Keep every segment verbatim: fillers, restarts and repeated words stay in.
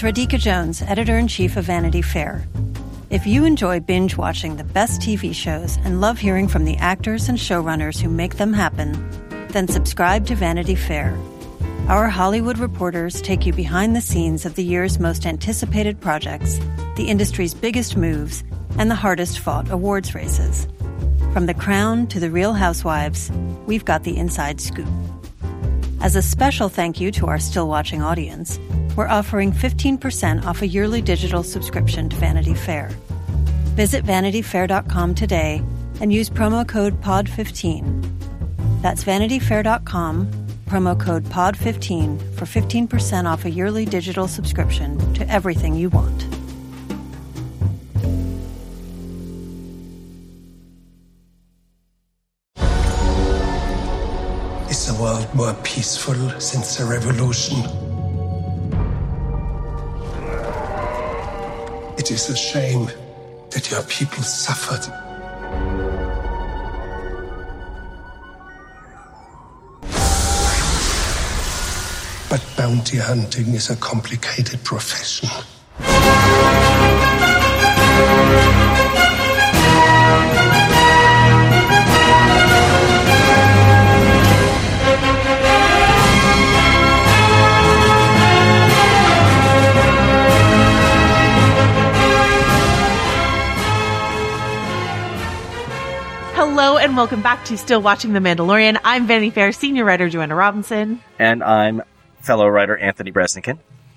it's Radhika Jones, editor-in-chief of Vanity Fair. If you enjoy binge-watching the best T V shows and love hearing from the actors and showrunners who make them happen, then subscribe to Vanity Fair. Our Hollywood reporters take you behind the scenes of the year's most anticipated projects, the industry's biggest moves, and the hardest-fought awards races. From The Crown to The Real Housewives, we've got the inside scoop. As a special thank you to our still-watching audience, we're offering fifteen percent off a yearly digital subscription to Vanity Fair. Visit vanity fair dot com today and use promo code P O D fifteen. That's vanity fair dot com, promo code P O D fifteen for fifteen percent off a yearly digital subscription to everything you want. Is the world more peaceful since the revolution? It is a shame that your people suffered. But bounty hunting is a complicated profession. Hello and welcome back to Still Watching The Mandalorian. I'm Vanity Fair senior writer Joanna Robinson. And I'm fellow writer Anthony Bresnikan.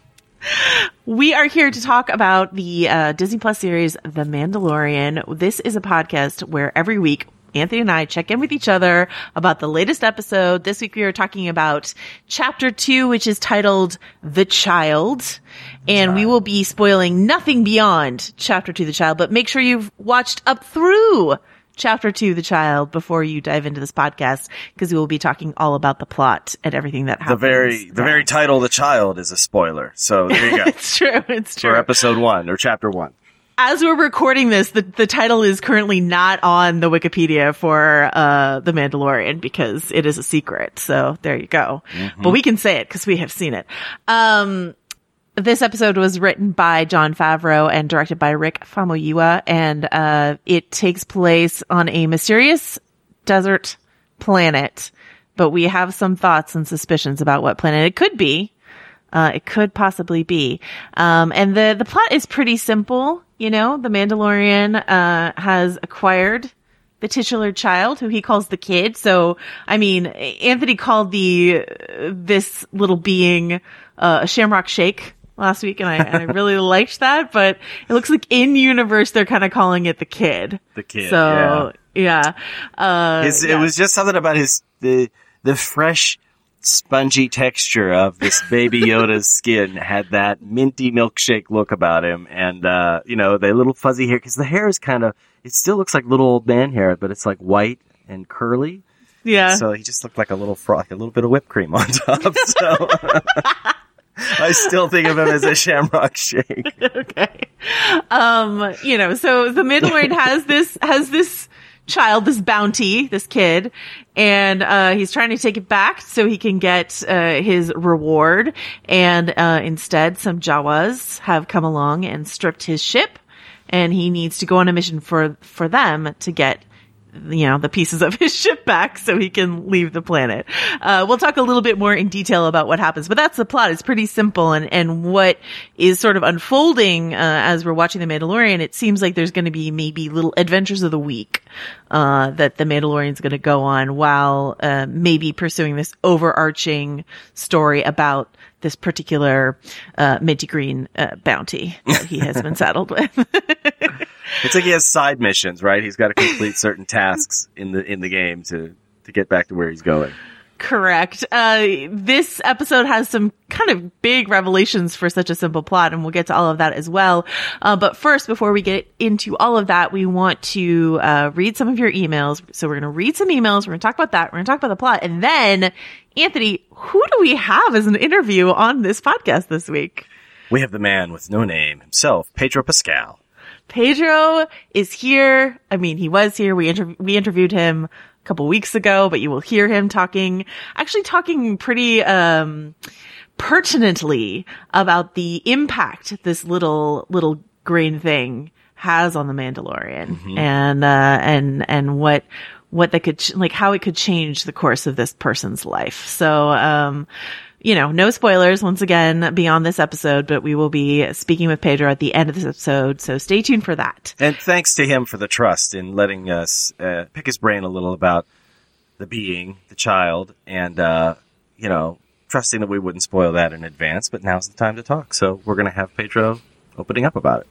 We are here to talk about the uh, Disney Plus series The Mandalorian. This is a podcast where every week Anthony and I check in with each other about the latest episode. This week we are talking about chapter two, which is titled The Child. And Child. We will be spoiling nothing beyond chapter two, The Child, but make sure you've watched up through Chapter two, The Child, before you dive into this podcast, because we will be talking all about the plot and everything that happens. The very, the very title, The Child, is a spoiler. So there you go. It's true. It's true. For episode one, or chapter one. As we're recording this, the, the title is currently not on the Wikipedia for, uh, The Mandalorian, because it is a secret. So there you go. Mm-hmm. But we can say it, because we have seen it. Um, This episode was written by Jon Favreau and directed by Rick Famuyiwa, and uh it takes place on a mysterious desert planet, but we have some thoughts and suspicions about what planet it could be. Uh it could possibly be. Um and the the plot is pretty simple, you know. The Mandalorian uh has acquired the titular child, who he calls the kid. So, I mean, Anthony called the uh, this little being uh, a Shamrock Shake last week, and I, and I really liked that, but it looks like in universe they're kind of calling it the kid. The kid. So yeah, yeah. Uh, his, yeah. It was just something about his the the fresh, spongy texture of this baby Yoda's skin had that minty milkshake look about him, and uh, you know, the little fuzzy hair, because the hair is kind of, it still looks like little old man hair, but it's like white and curly. Yeah. So he just looked like a little fro- like a little bit of whipped cream on top. So. I still think of him as a Shamrock Shake. Okay. Um, you know, so the Mandalorian has this, has this child, this bounty, this kid, and, uh, he's trying to take it back so he can get, uh, his reward. And, uh, instead some Jawas have come along and stripped his ship, and he needs to go on a mission for, for them to get, you know, the pieces of his ship back so he can leave the planet. Uh, we'll talk a little bit more in detail about what happens, but that's the plot. It's pretty simple, and, and what is sort of unfolding, uh, as we're watching The Mandalorian, it seems like there's going to be maybe little adventures of the week, uh, that The Mandalorian's going to go on while, uh, maybe pursuing this overarching story about this particular, uh, minty green, uh, bounty that he has been saddled with. It's like he has side missions, right? He's got to complete certain tasks in the in the game to to get back to where he's going. Correct. Uh, this episode has some kind of big revelations for such a simple plot, and we'll get to all of that as well. Uh, but first, before we get into all of that, we want to uh, read some of your emails. So we're going to read some emails. We're going to talk about that. We're going to talk about the plot. And then, Anthony, who do we have as an interview on this podcast this week? We have the man with no name himself, Pedro Pascal. Pedro is here. I mean, he was here. We inter- we interviewed him a couple weeks ago, but you will hear him talking, actually talking pretty, um, pertinently about the impact this little, little green thing has on the Mandalorian mm-hmm. and, uh, and, and what, what that could, ch- like how it could change the course of this person's life. So, um, you know, no spoilers once again beyond this episode, but we will be speaking with Pedro at the end of this episode. So stay tuned for that. And thanks to him for the trust in letting us, uh, pick his brain a little about the being, the child, and, uh, you know, trusting that we wouldn't spoil that in advance, but now's the time to talk. So we're going to have Pedro opening up about it.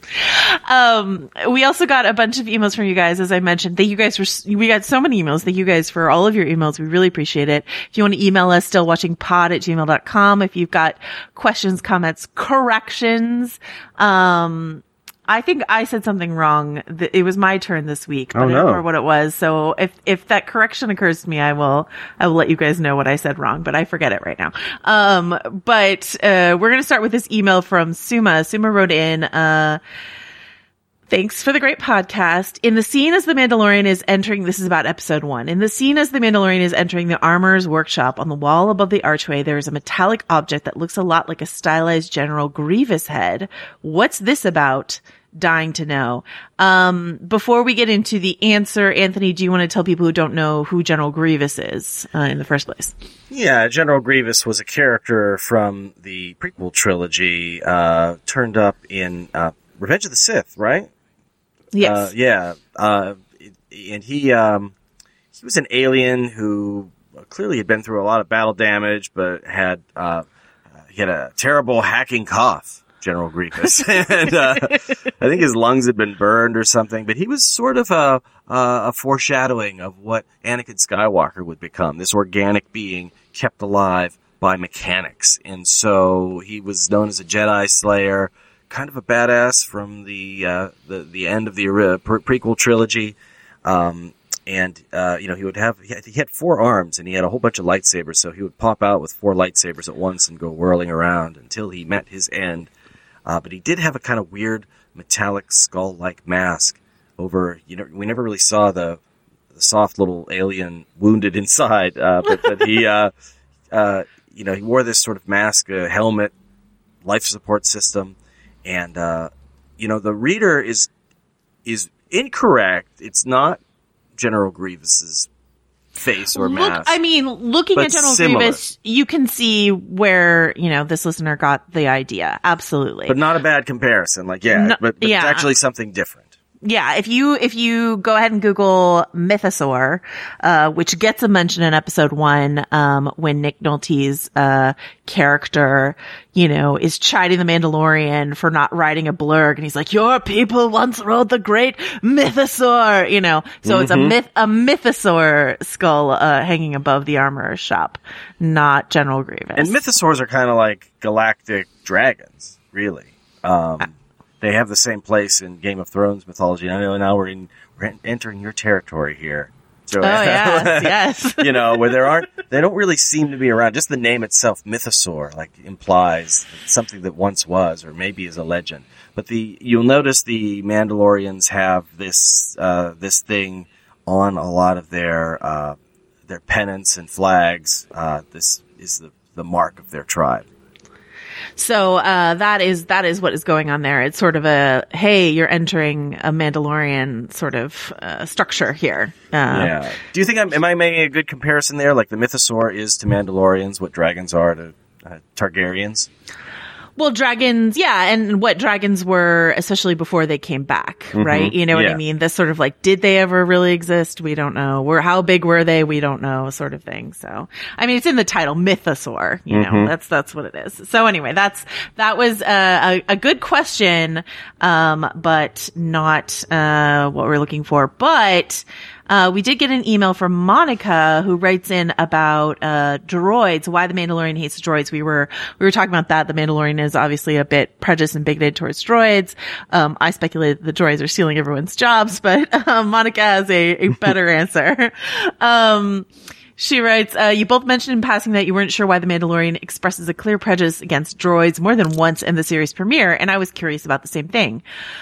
Um, we also got a bunch of emails from you guys, as I mentioned. Thank you guys for, we got so many emails. Thank you guys for all of your emails. We really appreciate it. If you want to email us, stillwatchingpod at gmail dot com. If you've got questions, comments, corrections, um, I think I said something wrong. It was my turn this week, but oh, I don't no. remember what it was. So if, if that correction occurs to me, I will, I will let you guys know what I said wrong, but I forget it right now. Um, but, uh, we're going to start with this email from Suma. Suma wrote in, uh, thanks for the great podcast. In the scene as the Mandalorian is entering, this is about episode one. In the scene as the Mandalorian is entering the armorer's workshop, on the wall above the archway, there is a metallic object that looks a lot like a stylized General Grievous head. What's this about? Dying to know. Um, before we get into the answer, Anthony, do you want to tell people who don't know who General Grievous is uh, in the first place? Yeah, General Grievous was a character from the prequel trilogy, uh, turned up in uh, Revenge of the Sith, right? Yes. Uh, yeah. Uh, and he um, he was an alien who clearly had been through a lot of battle damage, but had uh, he had a terrible hacking cough. General Grievous, and uh, I think his lungs had been burned or something. But he was sort of a, a, a foreshadowing of what Anakin Skywalker would become. This organic being kept alive by mechanics, and so he was known as a Jedi Slayer, kind of a badass from the uh, the, the end of the uh, pre- prequel trilogy. Um, and uh, you know, he would have he had, he had four arms, and he had a whole bunch of lightsabers. So he would pop out with four lightsabers at once and go whirling around until he met his end. Uh, but he did have a kind of weird metallic skull-like mask over, you know, we never really saw the, the soft little alien wounded inside, uh, but, but he, uh, uh, you know, he wore this sort of mask, a helmet, life support system, and, uh, you know, the reader is, is incorrect. It's not General Grievous's face or Look, mask. I mean, looking but at General similar. Grievous, you can see where, you know, this listener got the idea. Absolutely. But not a bad comparison. Like, yeah, No, but, but yeah. it's actually something different. Yeah, if you, if you go ahead and Google Mythosaur, uh, which gets a mention in episode one, um, when Nick Nolte's, uh, character, you know, is chiding the Mandalorian for not riding a blurg, and he's like, your people once rode the great Mythosaur, you know, so mm-hmm. it's a myth, a Mythosaur skull, uh, hanging above the armorer's shop, not General Grievous. And Mythosaurs are kind of like galactic dragons, really. Um, uh, They have the same place in Game of Thrones mythology. I know now we're in we're entering your territory here. So, oh yes, yes. You know, where there aren't, they don't really seem to be around. Just the name itself, Mythosaur, like implies something that once was, or maybe is a legend. But the you'll notice the Mandalorians have this uh, this thing on a lot of their uh, their pennants and flags. Uh, this is the the mark of their tribe. So, uh, that is, that is what is going on there. It's sort of a, hey, you're entering a Mandalorian sort of, uh, structure here. Uh, yeah. Do you think I'm, am I making a good comparison there? Like the Mythosaur is to Mandalorians what dragons are to uh, Targaryens? Well, dragons, yeah, and what dragons were, especially before they came back, mm-hmm. right? You know what yeah. I mean? This sort of like, did they ever really exist? We don't know. Were how big were they? We don't know, sort of thing. So, I mean, it's in the title, Mythosaur. You know, mm-hmm. that's that's what it is. So, anyway, that's that was a a, a good question, um, but not uh what we're looking for. But Uh, we did get an email from Monica who writes in about, uh, droids, why the Mandalorian hates droids. We were, we were talking about that. The Mandalorian is obviously a bit prejudiced and bigoted towards droids. Um, I speculated the droids are stealing everyone's jobs, but, um, Monica has a, a better answer. Um, She writes, uh, you both mentioned in passing that you weren't sure why the Mandalorian expresses a clear prejudice against droids more than once in the series premiere, and I was curious about the same thing.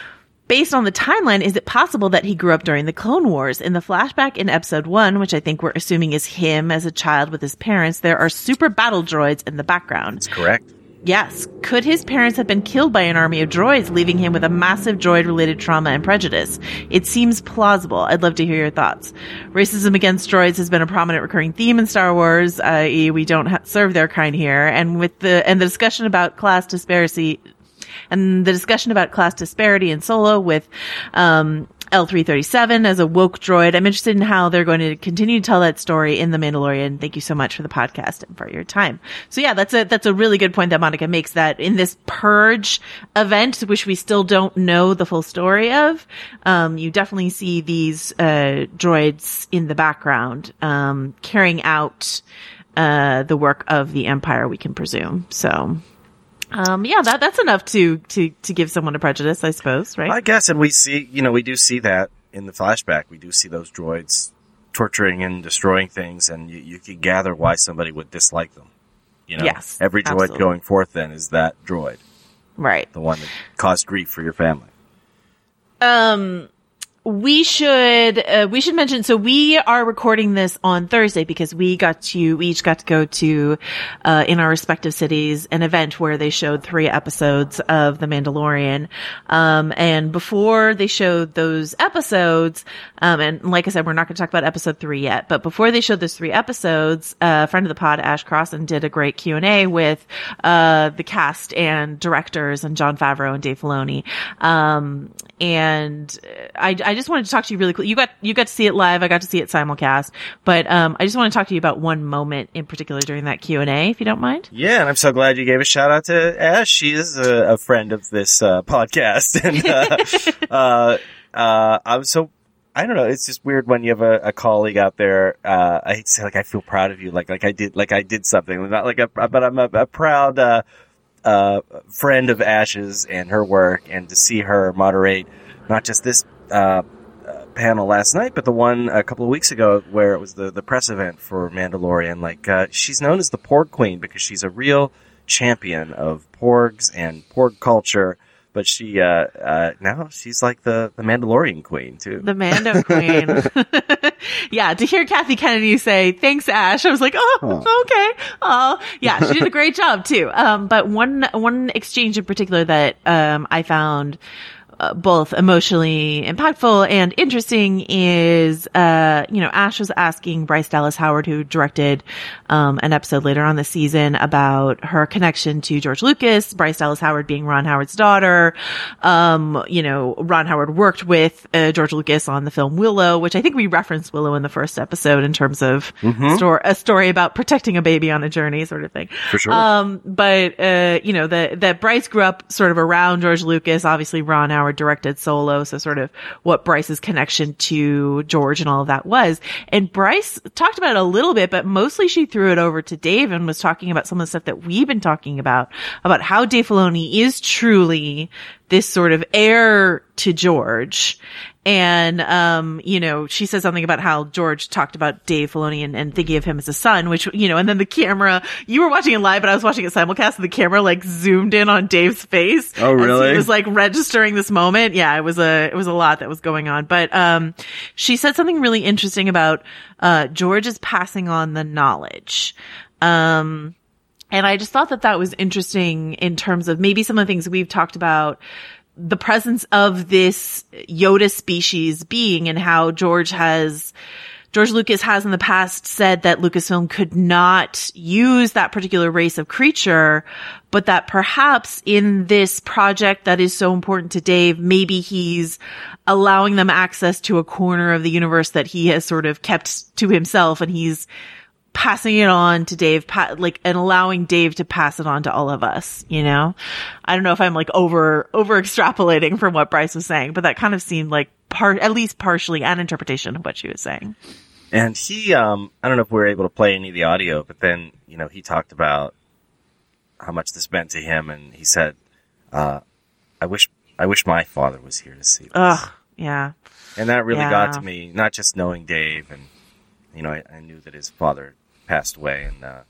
based on the timeline, is it possible that he grew up during the Clone Wars? In the flashback in episode one, which I think we're assuming is him as a child with his parents, there are super battle droids in the background. That's correct. Yes. Could his parents have been killed by an army of droids, leaving him with a massive droid-related trauma and prejudice? It seems plausible. I'd love to hear your thoughts. Racism against droids has been a prominent recurring theme in Star Wars, that is we don't ha- serve their kind here. And with the, and the discussion about class disparity, and the discussion about class disparity in Solo with, um, L three thirty-seven as a woke droid. I'm interested in how they're going to continue to tell that story in The Mandalorian. Thank you so much for the podcast and for your time. So yeah, that's a, that's a really good point that Monica makes, that in this Purge event, which we still don't know the full story of, um, you definitely see these, uh, droids in the background, um, carrying out, uh, the work of the Empire, we can presume. So, Um, yeah, that, that's enough to, to, to give someone a prejudice, I suppose, right? I guess, and we see, you know, we do see that in the flashback. We do see those droids torturing and destroying things, and you, you can gather why somebody would dislike them. You know, yes, every droid absolutely. going forth then is that droid. Right. The one that caused grief for your family. Um, we should, uh, we should mention, so we are recording this on Thursday because we got to, we each got to go to, uh, in our respective cities, an event where they showed three episodes of The Mandalorian. Um, and before they showed those episodes, um, and like I said, we're not going to talk about episode three yet, but before they showed those three episodes, uh, a friend of the pod, Ash Crossan, did a great Q and A with, uh, the cast and directors and Jon Favreau and Dave Filoni. Um, and I, I just wanted to talk to you really quickly. You got, you got to see it live. I got to see it simulcast, but, um, I just want to talk to you about one moment in particular during that Q and A, if you don't mind. Yeah. And I'm so glad you gave a shout out to Ash. She is a, a friend of this, uh, podcast. And, uh, uh, uh, I'm so, I don't know. It's just weird when you have a, a colleague out there. Uh, I hate to say, like, I feel proud of you. Like, like I did, like I did something. Not like a, but I'm a, a proud, uh, uh, friend of Ash's and her work, and to see her moderate not just this, uh, uh, panel last night, but the one a couple of weeks ago where it was the, the press event for Mandalorian. Like, uh, she's known as the Porg Queen because she's a real champion of porgs and porg culture. But she, uh, uh, now she's like the, the Mandalorian queen, too. The Mando queen. Yeah, to hear Kathy Kennedy say, thanks, Ash, I was like, oh, oh. okay. Oh, yeah, she did a great job, too. Um, but one, one exchange in particular that, um, I found, Uh, both emotionally impactful and interesting is, uh, you know, Ash was asking Bryce Dallas Howard, who directed, um, an episode later on this season, about her connection to George Lucas, Bryce Dallas Howard being Ron Howard's daughter. Um, you know, Ron Howard worked with, uh, George Lucas on the film Willow, which I think we referenced Willow in the first episode in terms of mm-hmm. story, a story about protecting a baby on a journey sort of thing. For sure. Um, but, uh, you know, that, that Bryce grew up sort of around George Lucas, obviously Ron Howard directed Solo, so sort of what Bryce's connection to George and all of that was. And Bryce talked about it a little bit, but mostly she threw it over to Dave and was talking about some of the stuff that we've been talking about, about how Dave Filoni is truly this sort of heir to George. And, um, you know, she said something about how George talked about Dave Filoni and, and thinking of him as a son, which, you know, and then the camera, you were watching it live, but I was watching it simulcast, and the camera like zoomed in on Dave's face. Oh, really? He was like registering this moment. Yeah, it was a, it was a lot that was going on. But, um, she said something really interesting about, uh, George is passing on the knowledge. Um, and I just thought that that was interesting in terms of maybe some of the things we've talked about, the presence of this Yoda species being, and how George has, George Lucas has in the past said that Lucasfilm could not use that particular race of creature, but that perhaps in this project that is so important to Dave, maybe he's allowing them access to a corner of the universe that he has sort of kept to himself, and he's passing it on to Dave, pa- like, and allowing Dave to pass it on to all of us, you know? I don't know if I'm like over, over extrapolating from what Bryce was saying, but that kind of seemed like part, at least partially an interpretation of what she was saying. And he, um, I don't know if we were able to play any of the audio, but then, you know, he talked about how much this meant to him, and he said, uh, I wish, I wish my father was here to see this. Ugh, yeah. And that really yeah. got to me, not just knowing Dave, and, you know, I, I knew that his father passed away, and uh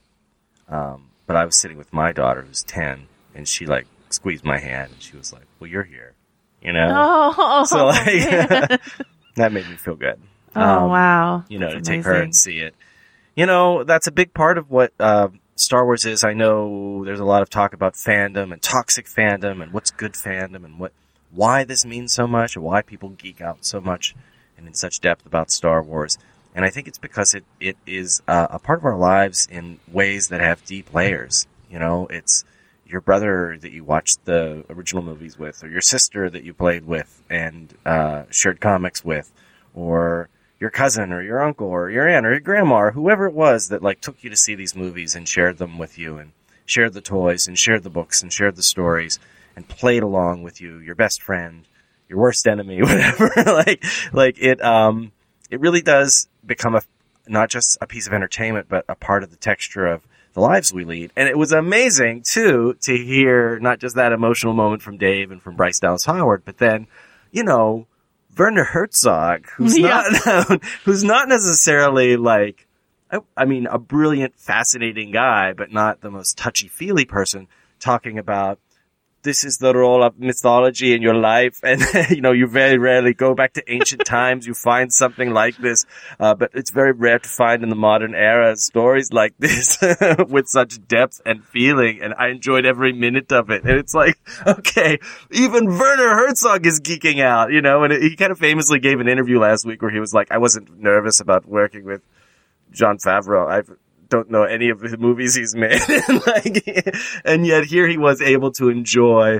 um but I was sitting with my daughter who's ten, and she like squeezed my hand, and she was like, well, you're here, you know? Oh, so like, that made me feel good. Oh, Um, wow. You know, That's to take her amazing. and see it. You know, that's a big part of what uh, Star Wars is. I know there's a lot of talk about fandom and toxic fandom and what's good fandom and what why this means so much and why people geek out so much and in such depth about Star Wars. And I think it's because it, it is uh, a part of our lives in ways that have deep layers. You know, it's your brother that you watched the original movies with, or your sister that you played with and uh, shared comics with, or your cousin or your uncle or your aunt or your grandma or whoever it was that like took you to see these movies and shared them with you and shared the toys and shared the books and shared the stories and played along with you, your best friend, your worst enemy, whatever. like, like it, um, it really does become a, not just a piece of entertainment, but a part of the texture of the lives we lead. And it was amazing too, to hear not just that emotional moment from Dave and from Bryce Dallas Howard, but then, you know, Werner Herzog, who's Yeah. not known, who's not necessarily like, I, I mean, a brilliant, fascinating guy, but not the most touchy-feely person, talking about this is the role of mythology in your life, and you know, you very rarely go back to ancient times. You find something like this, uh, but it's very rare to find in the modern era stories like this with such depth and feeling. And I enjoyed every minute of it. And it's like, okay, even Werner Herzog is geeking out, you know. And it, he kind of famously gave an interview last week where he was like, "I wasn't nervous about working with Jon Favreau. I've don't know any of the movies he's made." like, and yet here he was able to enjoy,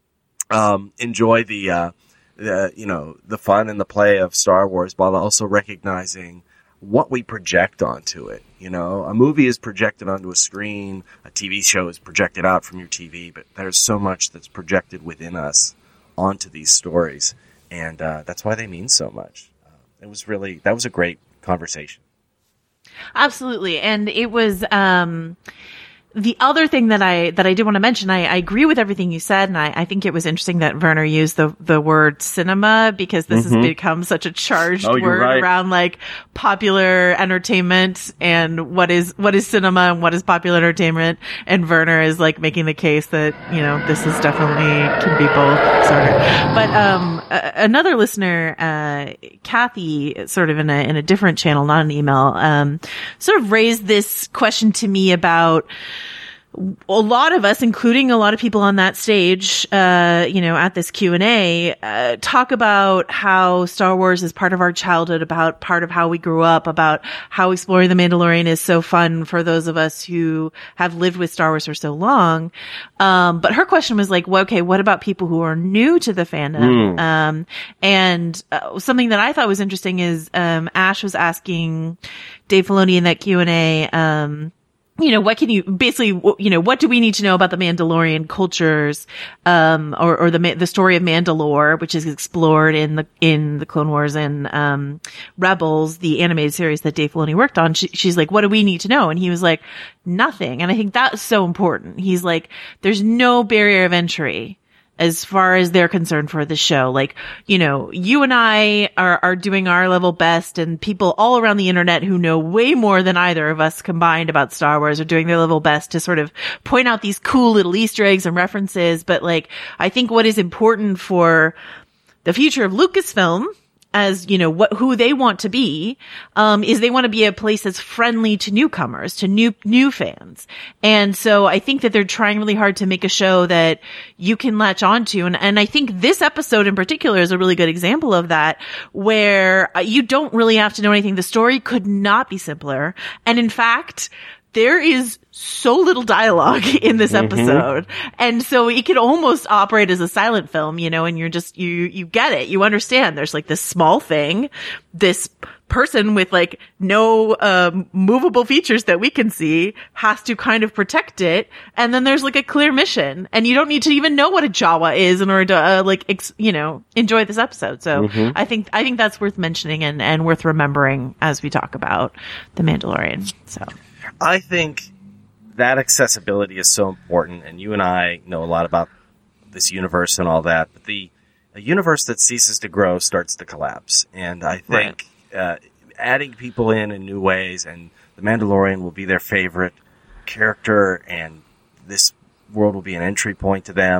um, enjoy the, uh, the, you know, the fun and the play of Star Wars while also recognizing what we project onto it. You know, a movie is projected onto a screen, a T V show is projected out from your T V, but there's so much that's projected within us onto these stories. And, uh, that's why they mean so much. Uh, it was really, that was a great conversation. Absolutely. And it was, um, the other thing that I, that I did want to mention, I, I agree with everything you said. And I, I think it was interesting that Werner used the, the word cinema, because this Mm-hmm. has become such a charged Oh, you're word right. around like popular entertainment and what is, what is cinema and what is popular entertainment. And Werner is like making the case that, you know, this is definitely can be both sort of. But, um, a, another listener, uh, Kathy, sort of in a, in a different channel, not an email, um, sort of raised this question to me about, a lot of us, including a lot of people on that stage, uh, you know, at this Q and A, uh, talk about how Star Wars is part of our childhood, about part of how we grew up, about how exploring The Mandalorian is so fun for those of us who have lived with Star Wars for so long. Um, but her question was like, well, okay, what about people who are new to the fandom? Mm. Um, and uh, something that I thought was interesting is, um, Ash was asking Dave Filoni in that Q and A, um, you know, what can you basically, you know, what do we need to know about the Mandalorian cultures, um, or, or the, the story of Mandalore, which is explored in the, in the Clone Wars and, um, Rebels, the animated series that Dave Filoni worked on. She, she's like, what do we need to know? And he was like, nothing. And I think that's so important. He's like, there's no barrier of entry as far as they're concerned for the show. Like, you know, you and I are, are doing our level best, and people all around the internet who know way more than either of us combined about Star Wars are doing their level best to sort of point out these cool little Easter eggs and references. But like, I think what is important for the future of Lucasfilm, as, you know, what, who they want to be, um, is they want to be a place that's friendly to newcomers, to new, new fans. And so I think that they're trying really hard to make a show that you can latch onto. And, and I think this episode in particular is a really good example of that, where you don't really have to know anything. The story could not be simpler. And in fact, there is so little dialogue in this episode. Mm-hmm. And so it could almost operate as a silent film, you know, and you're just, you, you get it. You understand there's like this small thing, this person with like no, um, movable features that we can see has to kind of protect it. And then there's like a clear mission, and you don't need to even know what a Jawa is in order to, uh, like, ex- you know, enjoy this episode. So mm-hmm. I think, I think that's worth mentioning and, and worth remembering as we talk about The Mandalorian. So. I think that accessibility is so important, and you and I know a lot about this universe and all that, but the a universe that ceases to grow starts to collapse. And I think right. uh, adding people in in new ways, and The Mandalorian will be their favorite character, and this world will be an entry point to them,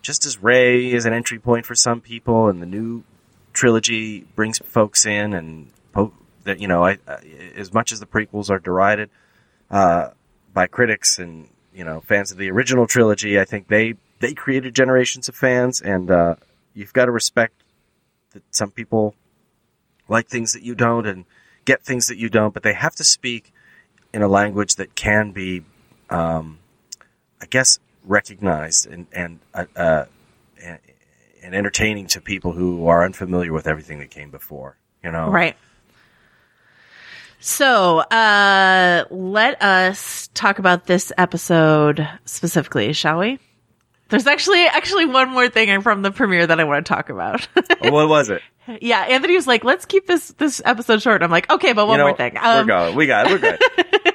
just as Rey is an entry point for some people, and the new trilogy brings folks in, and po- that you know, I, uh, as much as the prequels are derided uh, by critics and you know fans of the original trilogy, I think they they created generations of fans, and uh, you've got to respect that some people like things that you don't and get things that you don't, but they have to speak in a language that can be, um, I guess, recognized and and uh, uh, and, and entertaining to people who are unfamiliar with everything that came before. You know, Right. So, uh, let us talk about this episode specifically, shall we? There's actually actually one more thing from the premiere that I want to talk about. Oh, what was it? Yeah, Anthony was like, "Let's keep this this episode short." I'm like, "Okay, but one you know, more thing." we're going. We got it. We're good.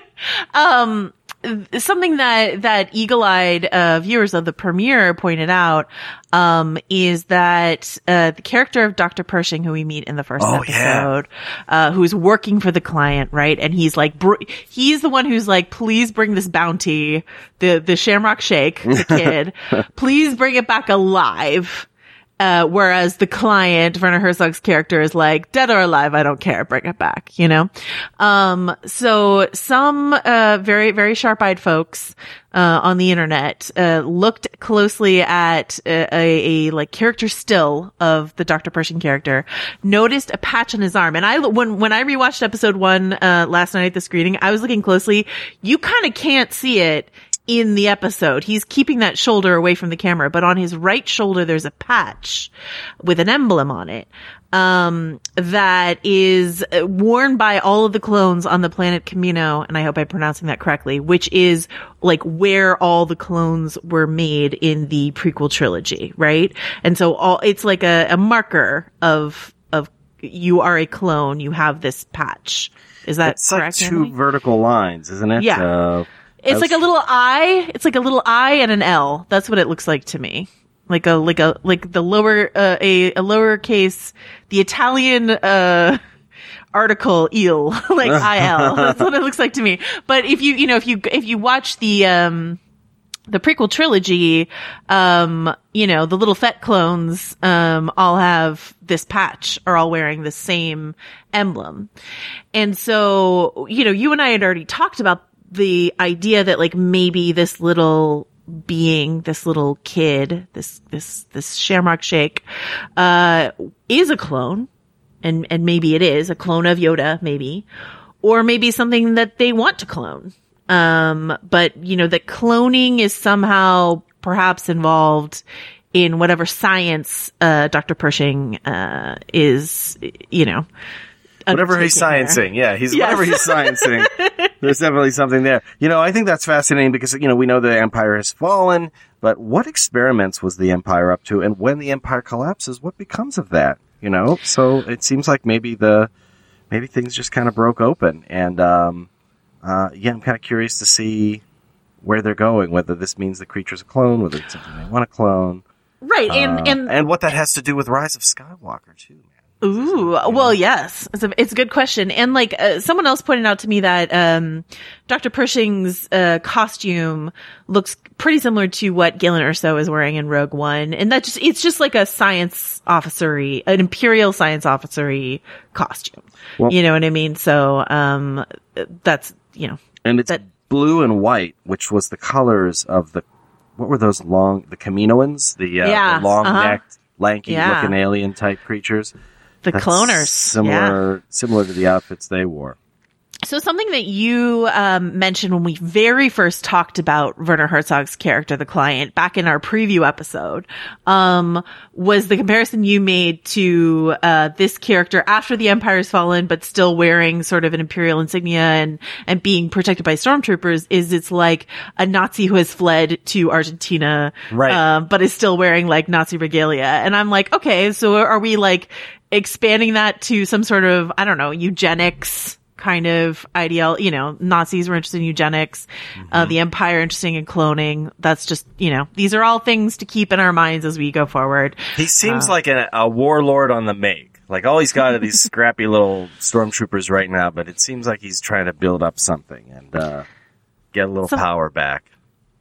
um, something that that eagle-eyed uh, viewers of the premiere pointed out um, is that uh, the character of Doctor Pershing, who we meet in the first Oh, episode, yeah. uh, who's working for the client, right? And he's like, br- he's the one who's like, "Please bring this bounty, the the Shamrock Shake, the kid, please bring it back alive." Uh, whereas the client, Werner Herzog's character, is like, dead or alive, I don't care, bring it back, you know? Um, so some, uh, very, very sharp-eyed folks, uh, on the internet, uh, looked closely at a, a, a, like, character still of the Doctor Pershing character, noticed a patch on his arm. And I, when, when I rewatched episode one, uh, last night at the screening, I was looking closely. You kind of can't see it in the episode. He's keeping that shoulder away from the camera, but on his right shoulder, there's a patch with an emblem on it, um, that is worn by all of the clones on the planet Kamino. And I hope I'm pronouncing that correctly, which is like where all the clones were made in the prequel trilogy, right? And so all, it's like a, a marker of, of you are a clone. You have this patch. Is that it's correct? Like two Anthony? vertical lines, isn't it? Yeah. Uh, It's like a little I. It's like a little I and an L. That's what it looks like to me. Like a like a like the lower uh, a a lowercase the Italian uh article eel like I L. That's what it looks like to me. But if you you know if you if you watch the um the prequel trilogy, um you know the little Fett clones um all have this patch, are all wearing the same emblem, and so you know you and I had already talked about the idea that like maybe this little being, this little kid, this, this, this Shamrock Shake, uh, is a clone. And, and maybe it is a clone of Yoda, maybe, or maybe something that they want to clone. Um, but you know, that cloning is somehow perhaps involved in whatever science, uh, Doctor Pershing, uh, is, you know, whatever he's sciencing. Yeah, he's yes. whatever he's sciencing. There's definitely something there. You know, I think that's fascinating because, you know, we know the Empire has fallen, but what experiments was the Empire up to? And when the Empire collapses, what becomes of that? You know, so it seems like maybe the, maybe things just kind of broke open. And, um, uh, yeah, I'm kind of curious to see where they're going, whether this means the creature's a clone, whether it's something they want to clone. Right. And, uh, and, and what that has to do with Rise of Skywalker too, man. Ooh, well, yes, it's a, it's a good question. And like, uh, someone else pointed out to me that, um, Doctor Pershing's, uh, costume looks pretty similar to what Galen Erso is wearing in Rogue One. And that just, it's just like a science officery, an Imperial science officery costume. Well, you know what I mean? So, um, that's, you know. And it's that, blue and white, which was the colors of the, what were those long, the Kaminoans? The, uh, yeah, the long uh-huh. necked, lanky yeah. looking alien type creatures. The That's cloners. Similar, yeah. similar to the outfits they wore. So something that you um, mentioned when we very first talked about Werner Herzog's character, the client, back in our preview episode, um, was the comparison you made to uh, this character after the Empire's fallen, but still wearing sort of an Imperial insignia and and being protected by stormtroopers. Is it's like a Nazi who has fled to Argentina, right? Uh, but is still wearing like Nazi regalia. And I'm like, okay, so are we like expanding that to some sort of, I don't know, eugenics kind of ideal? You know, Nazis were interested in eugenics, mm-hmm. uh, the Empire interested in cloning. That's just, you know, these are all things to keep in our minds as we go forward. He seems uh, like a, a warlord on the make. Like all he's got are these scrappy little stormtroopers right now, but it seems like he's trying to build up something and uh, get a little some, power back.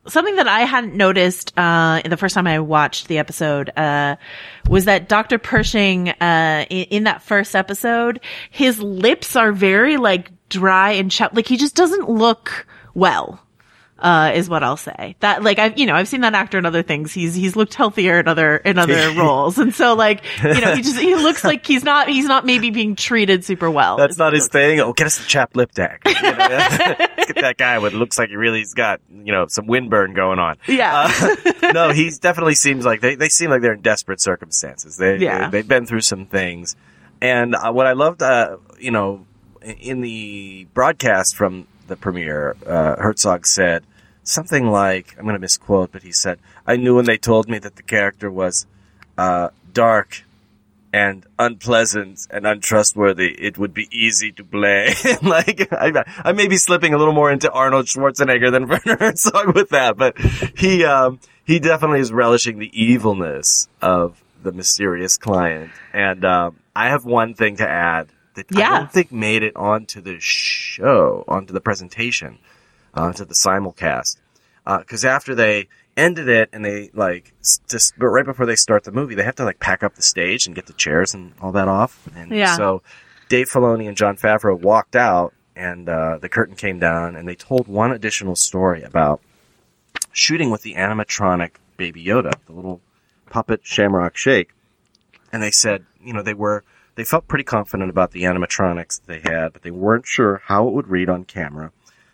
something that I hadn't noticed uh the first time I watched the episode uh was that Doctor Pershing uh in, in that first episode, his lips are very like dry and chapped. Like he just doesn't look well. Uh, is what I'll say. That, like, I've, you know, I've seen that actor in other things. He's, he's looked healthier in other, in other roles. And so, like, you know, he just, he looks like he's not, he's not maybe being treated super well. That's not his thing. Oh, get us a chapped lip tag. You know, get that guy with looks like he really's got, you know, some windburn going on. Yeah. Uh, no, he definitely seems like, they, they seem like they're in desperate circumstances. They, yeah. they, they've been through some things. And uh, what I loved, uh, you know, in the broadcast from the premiere, uh, Herzog said, something like, I'm going to misquote, but he said, I knew when they told me that the character was uh, dark and unpleasant and untrustworthy, it would be easy to play. Like, I, I may be slipping a little more into Arnold Schwarzenegger than Werner Herzog with that, but he, um, he definitely is relishing the evilness of the mysterious client. And um, I have one thing to add that yeah. I don't think made it onto the show, onto the presentation. Uh, to the simulcast. Uh, cause after they ended it and they like, just, but right before they start the movie, they have to like pack up the stage and get the chairs and all that off. And yeah. so Dave Filoni and Jon Favreau walked out and, uh, the curtain came down and they told one additional story about shooting with the animatronic Baby Yoda, the little puppet Shamrock Shake. And they said, you know, they were, they felt pretty confident about the animatronics that they had, but they weren't sure how it would read on camera.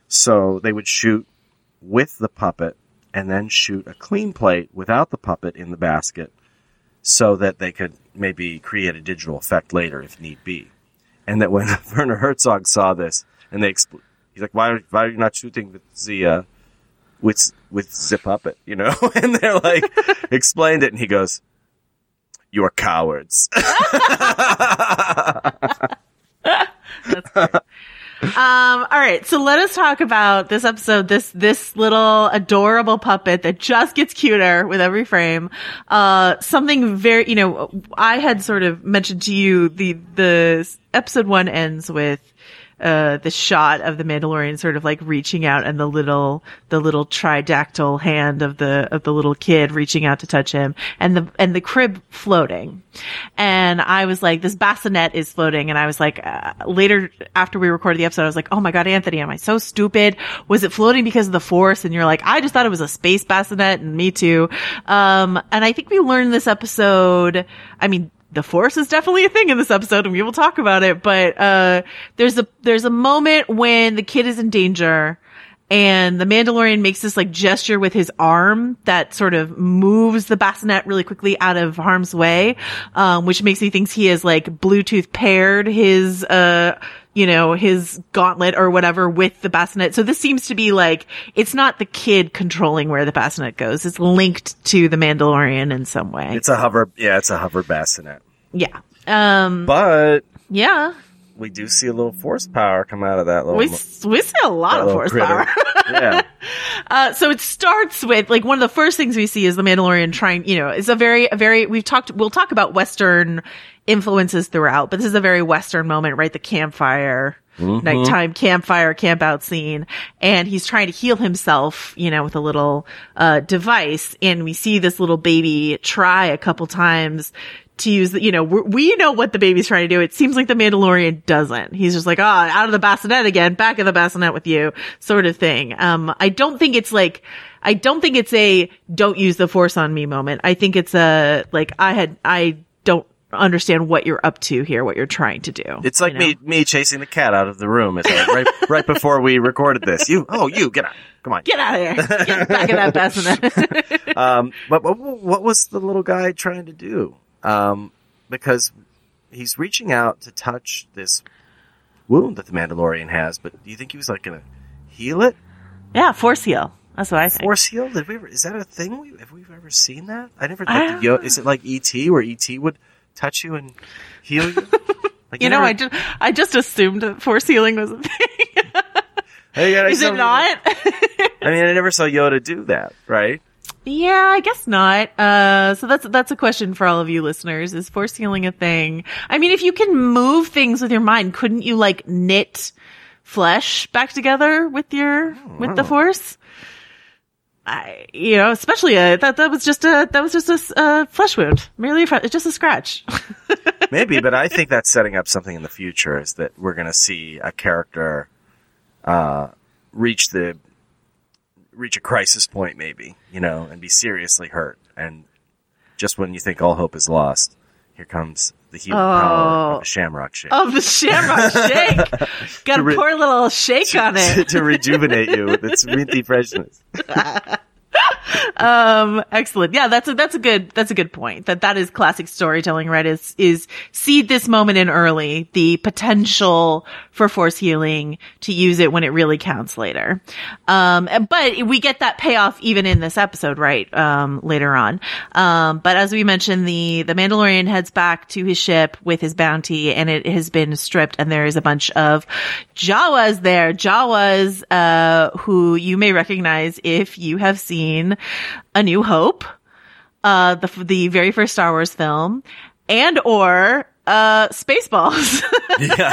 So they would shoot with the puppet and then shoot a clean plate without the puppet in the basket so that they could maybe create a digital effect later if need be. And that when Werner Herzog saw this and they expl- he's like, why, why are you not shooting with the, uh, with, with the puppet, you know? And they're like, explained it and he goes, you are cowards. That's great. Um, all right. So let us talk about this episode, this, this little adorable puppet that just gets cuter with every frame. Uh, something very, you know, I had sort of mentioned to you the, the episode one ends with, uh, the shot of the Mandalorian sort of like reaching out and the little, the little tridactyl hand of the, of the little kid reaching out to touch him and the, and the crib floating. And I was like, this bassinet is floating. And I was like, uh, later after we recorded the episode, I was like, oh my God, Anthony, am I so stupid? Was it floating because of the Force? And you're like, I just thought it was a space bassinet, and me too. Um, and I think we learned this episode, I mean, the Force is definitely a thing in this episode and we will talk about it, but, uh, there's a, there's a moment when the kid is in danger and the Mandalorian makes this like gesture with his arm that sort of moves the bassinet really quickly out of harm's way, um, which makes me think he has like Bluetooth paired his, uh, you know, his gauntlet or whatever with the bassinet. So this seems to be like, it's not the kid controlling where the bassinet goes. It's linked to the Mandalorian in some way. It's a hover, yeah, it's a hover bassinet. Yeah. Um, but yeah, we do see a little force power come out of that little. We, we see a lot of force critter. power. Yeah. Uh, so it starts with like one of the first things we see is the Mandalorian trying, you know, it's a very, a very, we've talked, we'll talk about Western influences throughout, but this is a very Western moment, right? The campfire, mm-hmm. nighttime campfire, camp out scene. And he's trying to heal himself, you know, with a little, uh, device. And we see this little baby try a couple times to use the, you know, we're, we know what the baby's trying to do. It seems like the Mandalorian doesn't. He's just like, ah, oh, out of the bassinet again, back of the bassinet with you, sort of thing. Um, I don't think it's like, I don't think it's a don't use the Force on me moment. I think it's a, like, I had, I don't understand what you're up to here, what you're trying to do. It's like you know? me, me chasing the cat out of the room. It's like right, right before we recorded this. You, oh, you, get out. Come on. Get out of here. Get back in that bassinet. um, but, but what was the little guy trying to do? Um, because he's reaching out to touch this wound that the Mandalorian has, but do you think he was like gonna heal it? Yeah, Force heal. That's what I think. Force heal? Did we ever, is that a thing? We, have we ever seen that? I never thought Yoda, is it like E T where E T would touch you and heal you? Like, you, you know, never, I just, I just assumed that Force healing was a thing. Hey, is it not? I mean, I never saw Yoda do that, right? Yeah, I guess not. Uh, so that's, that's a question for all of you listeners. Is Force healing a thing? I mean, if you can move things with your mind, couldn't you like knit flesh back together with your, with the Force? I, you know, especially a, that, that was just a, that was just a, uh, flesh wound. Merely a, fle- just a scratch. Maybe, but I think that's setting up something in the future is that we're going to see a character, uh, reach the, reach a crisis point maybe, you know, and be seriously hurt. And just when you think all hope is lost, here comes the healing oh. power of the Shamrock Shake. Of the Shamrock Shake. Got a re- poor little shake to, on it. To, to rejuvenate you with its minty freshness. um, excellent. Yeah, that's a, that's a good, that's a good point. That, that is classic storytelling, right? Is, is seed this moment in early, the potential for force healing to use it when it really counts later. Um, but we get that payoff even in this episode, right? Um, later on. Um, but as we mentioned, the, the Mandalorian heads back to his ship with his bounty and it has been stripped and there is a bunch of Jawas there. Jawas, uh, who you may recognize if you have seen A New Hope, uh, the, the very first Star Wars film, and or, uh, Spaceballs. Yeah.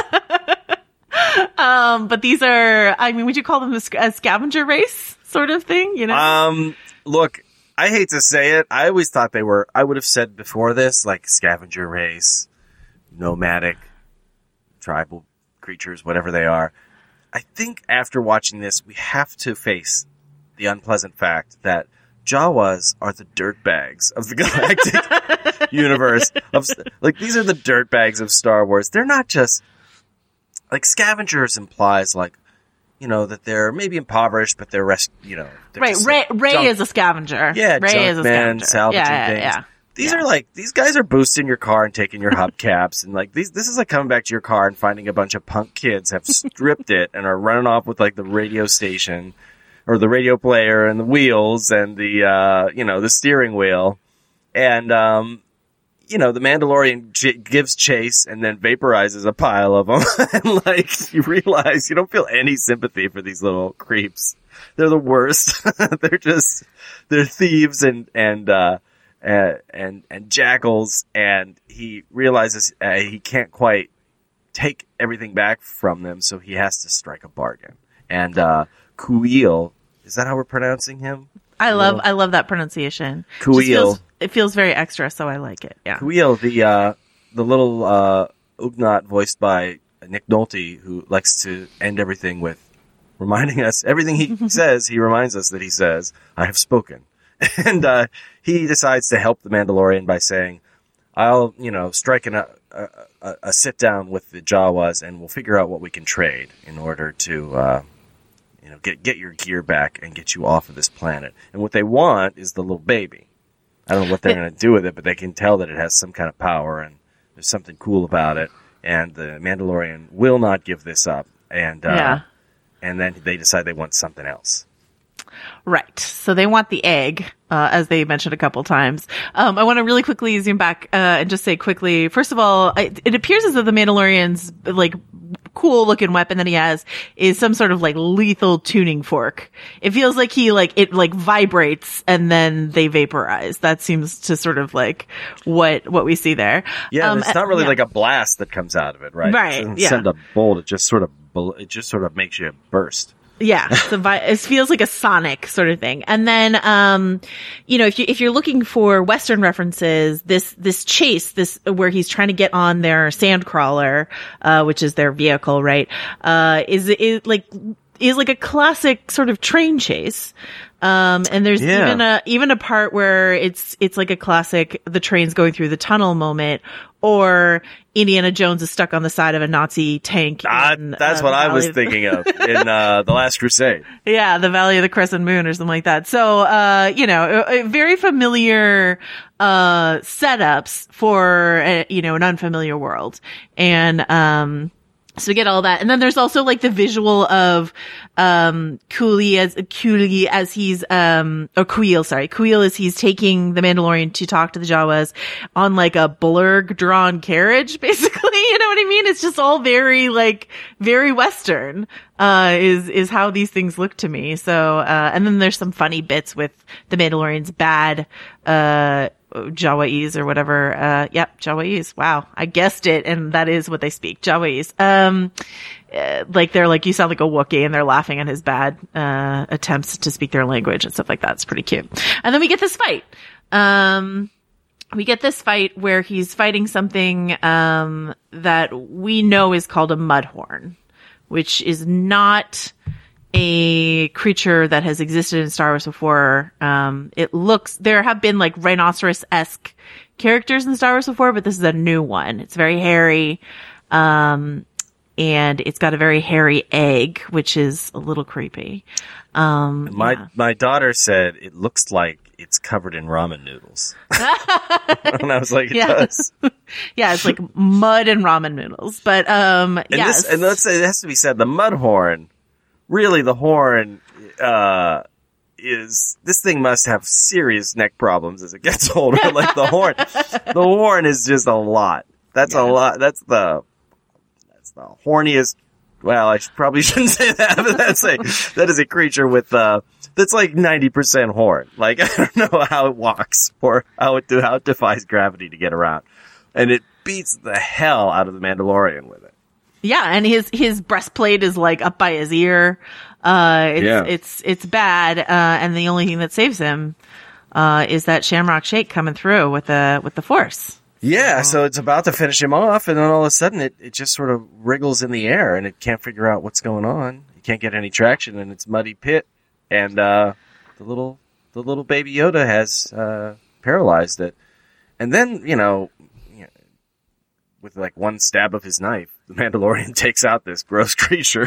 um, but these are, I mean, would you call them a, sc- a scavenger race sort of thing, you know? Um, look, I hate to say it. I always thought they were, I would have said before this, like scavenger race, nomadic, tribal creatures, whatever they are. I think after watching this, we have to face the unpleasant fact that Jawas are the dirtbags of the galactic universe. Of, like, these are the dirtbags of Star Wars. They're not just, like, scavengers implies, like, you know, that they're maybe impoverished, but they're, rest, you know. They're right, just, Ray, like, Ray junk, is a scavenger. Yeah, Ray junk is a men, scavenger. salvaging yeah, yeah, things. Yeah. These yeah. are like, these guys are boosting your car and taking your hubcaps. And like, these, this is like coming back to your car and finding a bunch of punk kids have stripped it and are running off with like the radio station or the radio player and the wheels and the, uh, you know, the steering wheel. And, um, you know, the Mandalorian j- gives chase and then vaporizes a pile of them. And like, you realize you don't feel any sympathy for these little creeps. They're the worst. They're just, they're thieves and, and, uh, Uh, and and jackals, and he realizes uh, he can't quite take everything back from them, so he has to strike a bargain. And uh, Kuiil, is that how we're pronouncing him? I love I love that pronunciation. Kuiil, feels, it feels very extra, so I like it. Yeah, Kuiil, the uh, the little uh, Ugnaught voiced by Nick Nolte, who likes to end everything with reminding us everything he says. He reminds us that he says, "I have spoken." And uh, he decides to help the Mandalorian by saying, I'll, you know, strike an, a, a, a sit down with the Jawas and we'll figure out what we can trade in order to, uh, you know, get get your gear back and get you off of this planet. And what they want is the little baby. I don't know what they're going to do with it, but they can tell that it has some kind of power and there's something cool about it. And the Mandalorian will not give this up. And, uh, yeah. and then they decide they want something else. Right. So they want the egg, uh, as they mentioned a couple times. Um, I want to really quickly zoom back, uh, and just say quickly, first of all, I, it appears as though the Mandalorian's, like, cool looking weapon that he has is some sort of, like, lethal tuning fork. It feels like he, like, it, like, vibrates and then they vaporize. That seems to sort of, like, what, what we see there. Yeah, um, it's not really yeah. like a blast that comes out of it, right? Right, It doesn't yeah. send a bolt, it just sort of, it just sort of makes you burst. Yeah, so vi- it feels like a Sonic sort of thing. And then, um, you know, if you if you're looking for Western references, this this chase, this where he's trying to get on their Sandcrawler, uh, which is their vehicle, right? Uh, is is like is like a classic sort of train chase. Um, and there's Yeah. even a even a part where it's it's like a classic the train's going through the tunnel moment, or Indiana Jones is stuck on the side of a Nazi tank. Ah, in, that's uh, what the I Valley was of- thinking of in uh, The Last Crusade. Yeah, the Valley of the Crescent Moon or something like that. So, uh, you know, a, a very familiar, uh, setups for, a, you know, an unfamiliar world. And, um, so we get all that. And then there's also like the visual of, um, Cooley as, Cooley as he's, um, or Kuiil, sorry, Kuiil as he's taking the Mandalorian to talk to the Jawas on like a blurg drawn carriage, basically. You know what I mean? It's just all very like, very Western, uh, is, is how these things look to me. So, uh, and then there's some funny bits with the Mandalorian's bad, uh, Jawa'ese or whatever. Uh, yep, Jawa'ese. Wow, I guessed it, and that is what they speak, Jawa'ese. Um, uh, like they're like, you sound like a Wookiee, and they're laughing at his bad uh attempts to speak their language and stuff like that. It's pretty cute. And then we get this fight. Um, we get this fight where he's fighting something um that we know is called a mudhorn, which is not a creature that has existed in Star Wars before. Um, it looks, there have been like rhinoceros-esque characters in Star Wars before, but this is a new one. It's very hairy. Um, and it's got a very hairy egg, which is a little creepy. Um, my, yeah. my daughter said it looks like it's covered in ramen noodles. And I was like, it yeah. does. Yeah, it's like mud and ramen noodles. But, um, And yes. this, and let's say, it has to be said, the mudhorn, really, the horn uh, is, this thing must have serious neck problems as it gets older. Like the horn, the horn is just a lot. That's Yeah. a lot. That's the, that's the horniest. Well, I should, probably shouldn't say that, but that's a, that is a creature with, uh, that's like ninety percent horn. Like, I don't know how it walks or how it, how it defies gravity to get around. And it beats the hell out of the Mandalorian with it. Yeah, and his his breastplate is like up by his ear. Uh, it's Yeah. it's it's bad. Uh, and the only thing that saves him uh is that Shamrock Shake coming through with the with the Force. Yeah, so it's about to finish him off, and then all of a sudden it, it just sort of wriggles in the air, and it can't figure out what's going on. It can't get any traction, and it's muddy pit, and uh, the little the little baby Yoda has uh, paralyzed it. And then, you know, you know, with like one stab of his knife, the Mandalorian takes out this gross creature.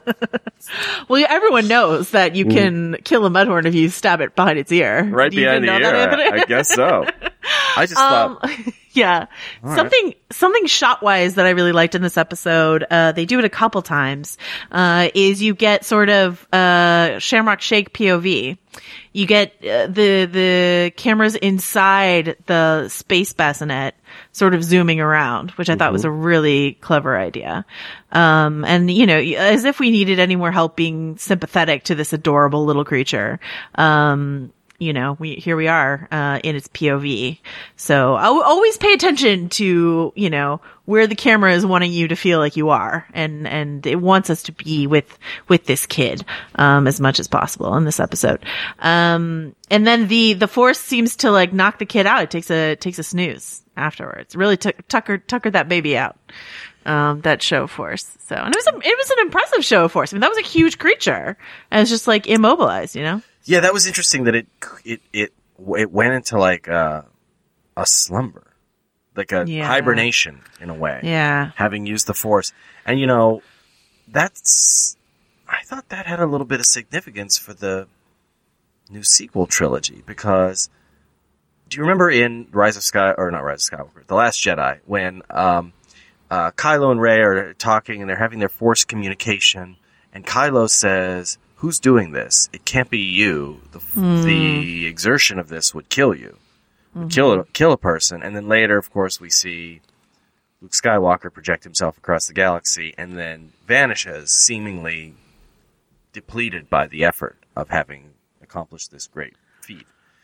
Well, everyone knows that you can kill a mudhorn if you stab it behind its ear. Right Do you behind the even know ear, that, Anthony? I, I guess so. I just Um, thought, yeah. All something, right. something shot wise that I really liked in this episode, uh, they do it a couple times, uh, is you get sort of, uh, Shamrock Shake P O V. You get, uh, the, the cameras inside the space bassinet sort of zooming around, which I mm-hmm. thought was a really clever idea. Um, and you know, as if we needed any more help being sympathetic to this adorable little creature. Um, You know, we, here we are, uh, in its P O V. So I'll always pay attention to, you know, where the camera is wanting you to feel like you are. And, and it wants us to be with, with this kid, um, as much as possible in this episode. Um, and then the, the Force seems to like knock the kid out. It takes a, takes a snooze afterwards. Really t- tucker, tucker that baby out. Um, that show Force. So, and it was, a, it was an impressive show of Force. I mean, that was a huge creature. And it's just like immobilized, you know? yeah, that was interesting that it, it, it, it went into like, uh, a slumber, like a Yeah. hibernation in a way. Yeah. Having used the Force. And you know, that's, I thought that had a little bit of significance for the new sequel trilogy, because do you remember in Rise of Sky, or not Rise of Skywalker, The Last Jedi, when, um, uh, Kylo and Rey are talking and they're having their Force communication, and Kylo says, "Who's doing this? It can't be you. The, Mm. the exertion of this would kill you, would mm-hmm. kill a, kill a person." And then later, of course, we see Luke Skywalker project himself across the galaxy and then vanishes, seemingly depleted by the effort of having accomplished this great feat.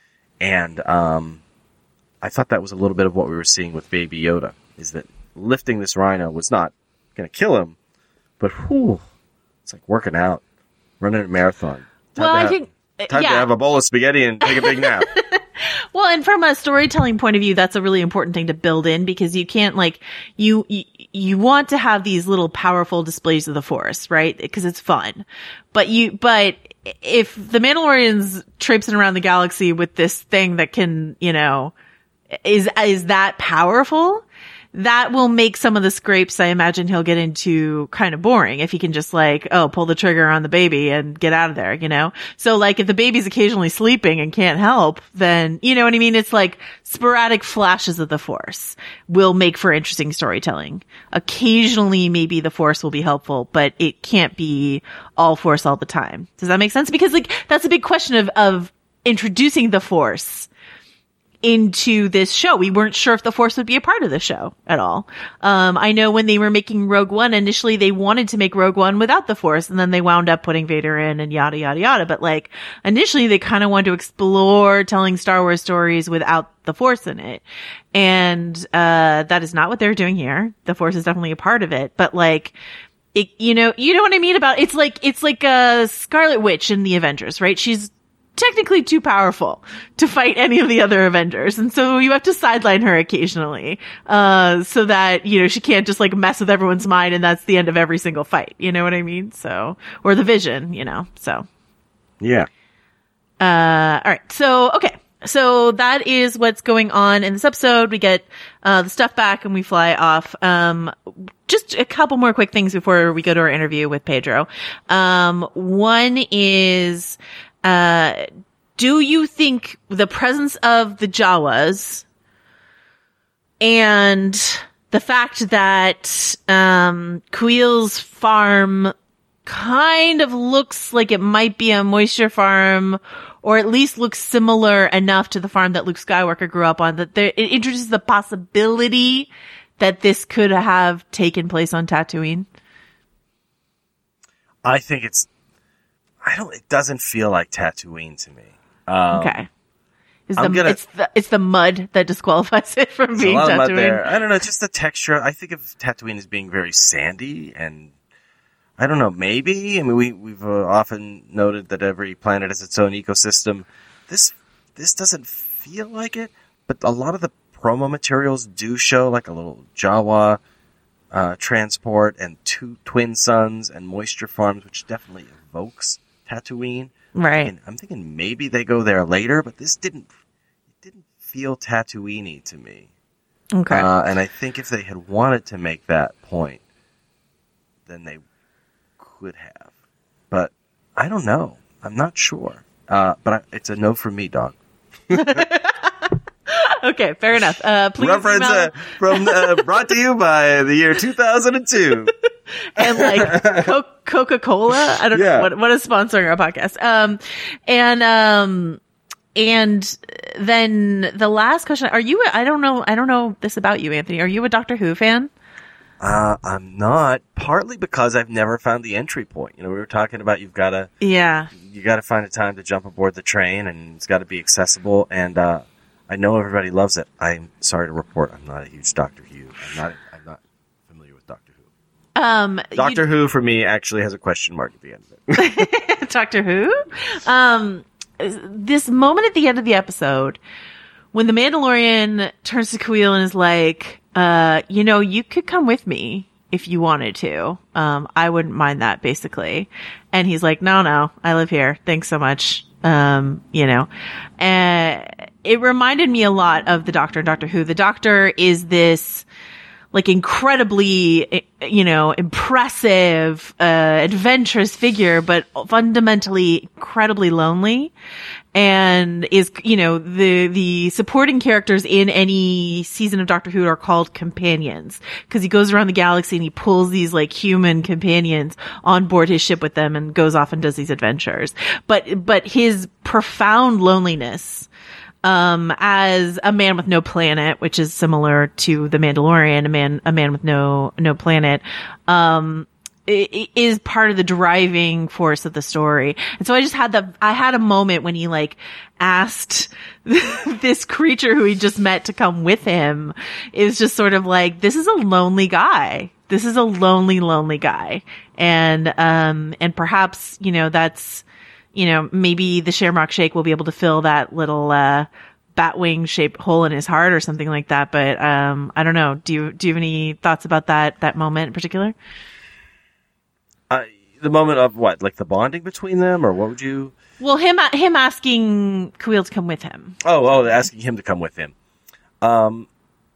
And um, I thought that was a little bit of what we were seeing with Baby Yoda, is that lifting this rhino was not going to kill him, but whew, it's like working out, running a marathon. Time Well, to I have, think, time yeah. to have a bowl of spaghetti and take a big nap. Well, and from a storytelling point of view, that's a really important thing to build in, because you can't like, you, you, you want to have these little powerful displays of the Force, right? Because it's fun. But you, but if the Mandalorian's traipsing around the galaxy with this thing that can, you know, is, is that powerful? That will make some of the scrapes I imagine he'll get into kind of boring if he can just like, oh, pull the trigger on the baby and get out of there, you know? So like if the baby's occasionally sleeping and can't help, then, you know what I mean? It's like sporadic flashes of the Force will make for interesting storytelling. Occasionally maybe the Force will be helpful, but it can't be all Force all the time. Does that make sense? Because like that's a big question of, of introducing the Force into this show. We weren't sure if the Force would be a part of the show at all. Um, I know when they were making Rogue One, initially they wanted to make Rogue One without the Force, and then they wound up putting Vader in and yada, yada, yada. But like, initially they kind of wanted to explore telling Star Wars stories without the Force in it. And, uh, that is not what they're doing here. The Force is definitely a part of it, but like, it, you know, you know what I mean about, it's like, it's like a Scarlet Witch in the Avengers, right? She's technically too powerful to fight any of the other Avengers. And so you have to sideline her occasionally, uh, so that, you know, she can't just like mess with everyone's mind and that's the end of every single fight. You know what I mean? So, or the Vision, you know, so. Yeah. Uh, all right. So, okay. So that is what's going on in this episode. We get, uh, the stuff back and we fly off. Um, just a couple more quick things before we go to our interview with Pedro. Um, one is, Uh, do you think the presence of the Jawas and the fact that, um, Kuiil's farm kind of looks like it might be a moisture farm, or at least looks similar enough to the farm that Luke Skywalker grew up on, that there, it introduces the possibility that this could have taken place on Tatooine? I think it's I don't. It doesn't feel like Tatooine to me. Um, okay, is the, gonna, it's the it's the mud that disqualifies it from being a lot Tatooine. Of mud there. I don't know. Just the texture. I think of Tatooine as being very sandy, and I don't know. Maybe. I mean, we we've uh, often noted that every planet has its own ecosystem. This this doesn't feel like it, but a lot of the promo materials do show like a little Jawa uh, transport and two twin suns and moisture farms, which definitely evokes Tatooine. Right. And I'm thinking maybe they go there later, but this didn't it didn't feel Tatooine-y to me. Okay. Uh, and I think if they had wanted to make that point, then they could have. But I don't know. I'm not sure. Uh, but I, it's a no from me, dog. Okay, fair enough. Uh, please Reference email... uh, from uh, brought to you by the year two thousand two. And like Co- Coca-Cola. I don't Yeah. know what what is sponsoring our podcast. Um, and um, and then the last question: Are you? I don't know. I don't know this about you, Anthony. Are you a Doctor Who fan? Uh, I'm not. Partly because I've never found the entry point. You know, we were talking about you've got to Yeah. you got to find a time to jump aboard the train, and it's got to be accessible. And uh, I know everybody loves it. I'm sorry to report, I'm not a huge Doctor Who. I'm not. I'm not familiar with Doctor Who. Um, Doctor you... Who for me actually has a question mark at the end of it. Doctor Who? Um, this moment at the end of the episode when the Mandalorian turns to Kuiil and is like, uh, you know, you could come with me if you wanted to. Um, I wouldn't mind that, basically. And he's like, no, no, I live here. Thanks so much. Um, you know, and it reminded me a lot of the Doctor in Doctor Who. The Doctor is this, like, incredibly, you know, impressive, uh, adventurous figure, but fundamentally incredibly lonely. And is, you know, the, the supporting characters in any season of Doctor Who are called companions. Cause he goes around the galaxy and he pulls these like human companions on board his ship with them and goes off and does these adventures. But, but his profound loneliness, um, as a man with no planet, which is similar to the Mandalorian, a man, a man with no, no planet, um, is part of the driving force of the story. And so I just had the, I had a moment when he like asked this creature who he just met to come with him. It was just sort of like, this is a lonely guy. This is a lonely, lonely guy. And, um, and perhaps, you know, that's, you know, maybe the Shamrock Shake will be able to fill that little, uh, batwing shaped hole in his heart or something like that. But, um, I don't know. Do you, do you have any thoughts about that, that moment in particular? Uh, the moment of what, like the bonding between them, or what would you? Well, him him asking Kuiil to come with him. Oh, oh, asking him to come with him. Um,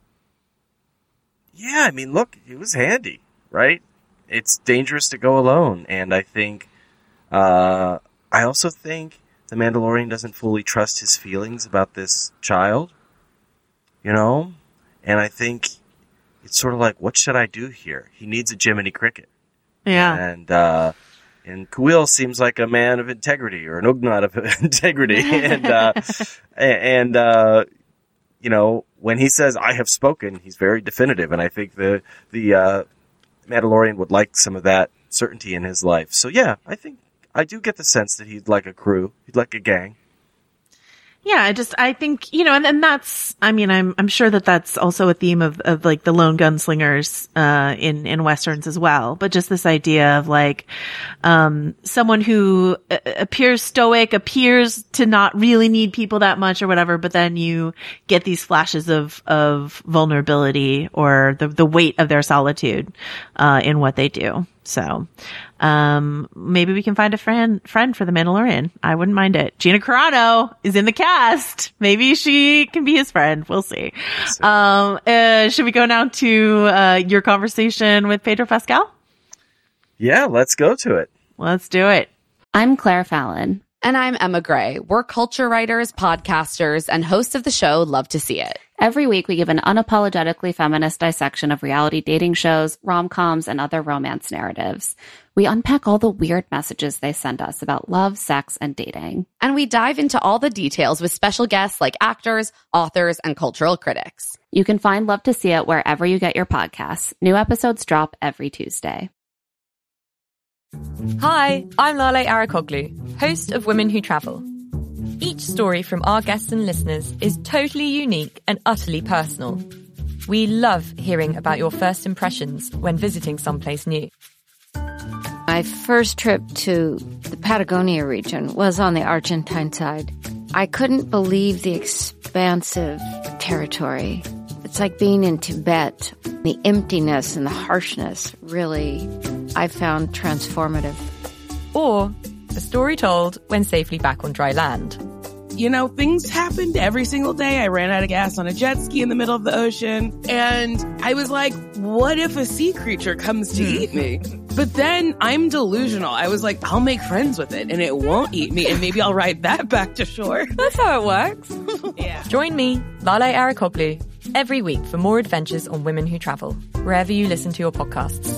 yeah, I mean, look, it was handy, right? It's dangerous to go alone, and I think, uh, I also think the Mandalorian doesn't fully trust his feelings about this child, you know, and I think it's sort of like, what should I do here? He needs a Jiminy Cricket. Yeah. And, uh, and Kuiil seems like a man of integrity, or an Ugnaught of integrity. and, uh, and, uh, you know, when he says, I have spoken, he's very definitive. And I think the, the, uh, Mandalorian would like some of that certainty in his life. So yeah, I think I do get the sense that he'd like a crew. He'd like a gang. Yeah, I just, I think, you know, and, and that's, I mean, I'm, I'm sure that that's also a theme of, of like the lone gunslingers, uh, in, in Westerns as well. But just this idea of like, um, someone who uh, appears stoic, appears to not really need people that much or whatever, but then you get these flashes of, of vulnerability or the, the weight of their solitude, uh, in what they do. So, um, maybe we can find a friend, friend for the Mandalorian. I wouldn't mind it. Gina Carano is in the cast. Maybe she can be his friend. We'll see. Um, uh, should we go now to, uh, your conversation with Pedro Pascal? Yeah, let's go to it. Let's do it. I'm Claire Fallon. And I'm Emma Gray. We're culture writers, podcasters, and hosts of the show Love to See It. Every week, we give an unapologetically feminist dissection of reality dating shows, rom-coms, and other romance narratives. We unpack all the weird messages they send us about love, sex, and dating. And we dive into all the details with special guests like actors, authors, and cultural critics. You can find Love to See It wherever you get your podcasts. New episodes drop every Tuesday. Hi, I'm Lale Arikoglu, host of Women Who Travel. Each story from our guests and listeners is totally unique and utterly personal. We love hearing about your first impressions when visiting someplace new. My first trip to the Patagonia region was on the Argentine side. I couldn't believe the expansive territory. It's like being in Tibet. The emptiness and the harshness really, I found transformative. Or a story told when safely back on dry land. You know, things happened every single day. I ran out of gas on a jet ski in the middle of the ocean. And I was like, what if a sea creature comes to eat me? But then I'm delusional. I was like, I'll make friends with it and it won't eat me. And maybe I'll ride that back to shore. That's how it works. Yeah. Join me, Lale Arikoglu, every week for more adventures on Women Who Travel, wherever you listen to your podcasts.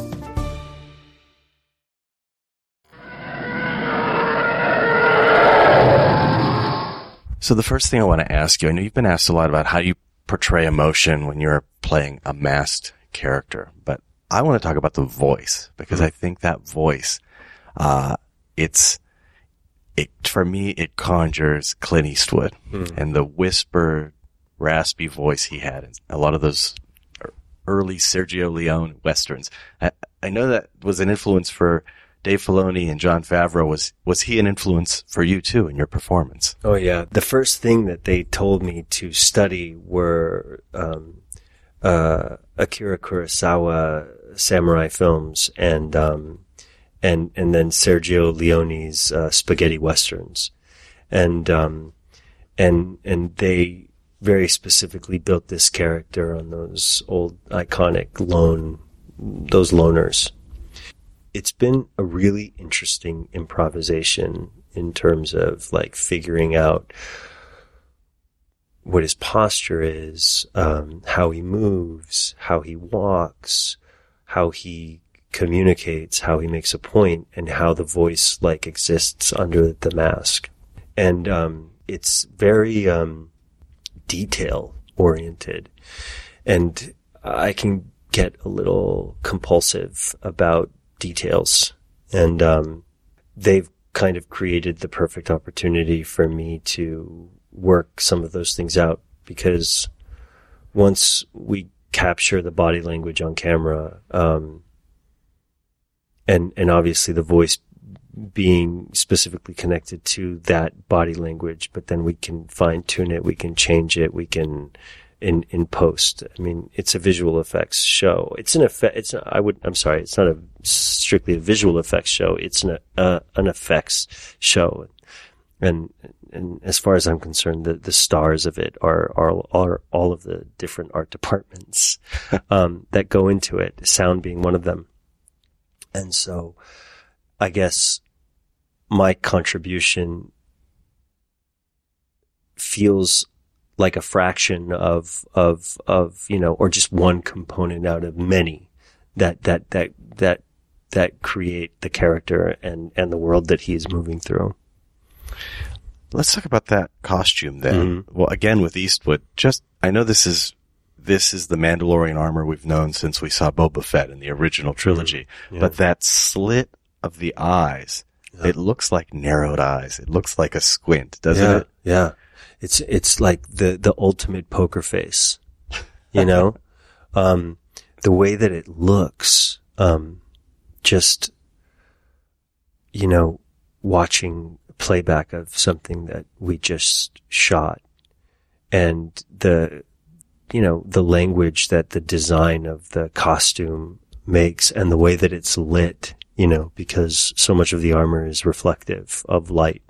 So the first thing I want to ask you, I know you've been asked a lot about how you portray emotion when you're playing a masked character, but I want to talk about the voice because I think that voice, uh, it's, it, for me, it conjures Clint Eastwood mm. and the whisper, raspy voice he had in a lot of those early Sergio Leone Westerns. I, I know that was an influence for Dave Filoni and Jon Favreau. Was was he an influence for you too in your performance? Oh yeah. The first thing that they told me to study were um, uh, Akira Kurosawa samurai films and um, and and then Sergio Leone's uh, spaghetti westerns, and um, and and they very specifically built this character on those old iconic lone those loners. It's been a really interesting improvisation in terms of like figuring out what his posture is, um, how he moves, how he walks, how he communicates, how he makes a point, and how the voice like exists under the mask. And um, it's very um, detail oriented, and I can get a little compulsive about details, and um, they've kind of created the perfect opportunity for me to work some of those things out, because once we capture the body language on camera, um, and and obviously the voice being specifically connected to that body language, but then we can fine tune it, we can change it, we can in in post. I mean, it's a visual effects show. It's an effect. It's not, I would. I'm sorry. It's not a strictly a visual effects show. It's an uh, an effects show, and and as far as I'm concerned, the the stars of it are are are all of the different art departments um, that go into it. Sound being one of them, and so I guess my contribution feels like a fraction of, of, of, you know, or just one component out of many that, that, that, that, that create the character and, and the world that he is moving through. Let's talk about that costume then. Mm-hmm. Well, again, with Eastwood, just, I know this is, this is the Mandalorian armor we've known since we saw Boba Fett in the original trilogy, mm-hmm. yeah. but that slit of the eyes, yeah. it looks like narrowed eyes. It looks like a squint, doesn't yeah, it? Yeah. It's, it's like the, the ultimate poker face, you know? um, the way that it looks, um, just, you know, watching playback of something that we just shot, and the, you know, the language that the design of the costume makes, and the way that it's lit, you know, because so much of the armor is reflective of light,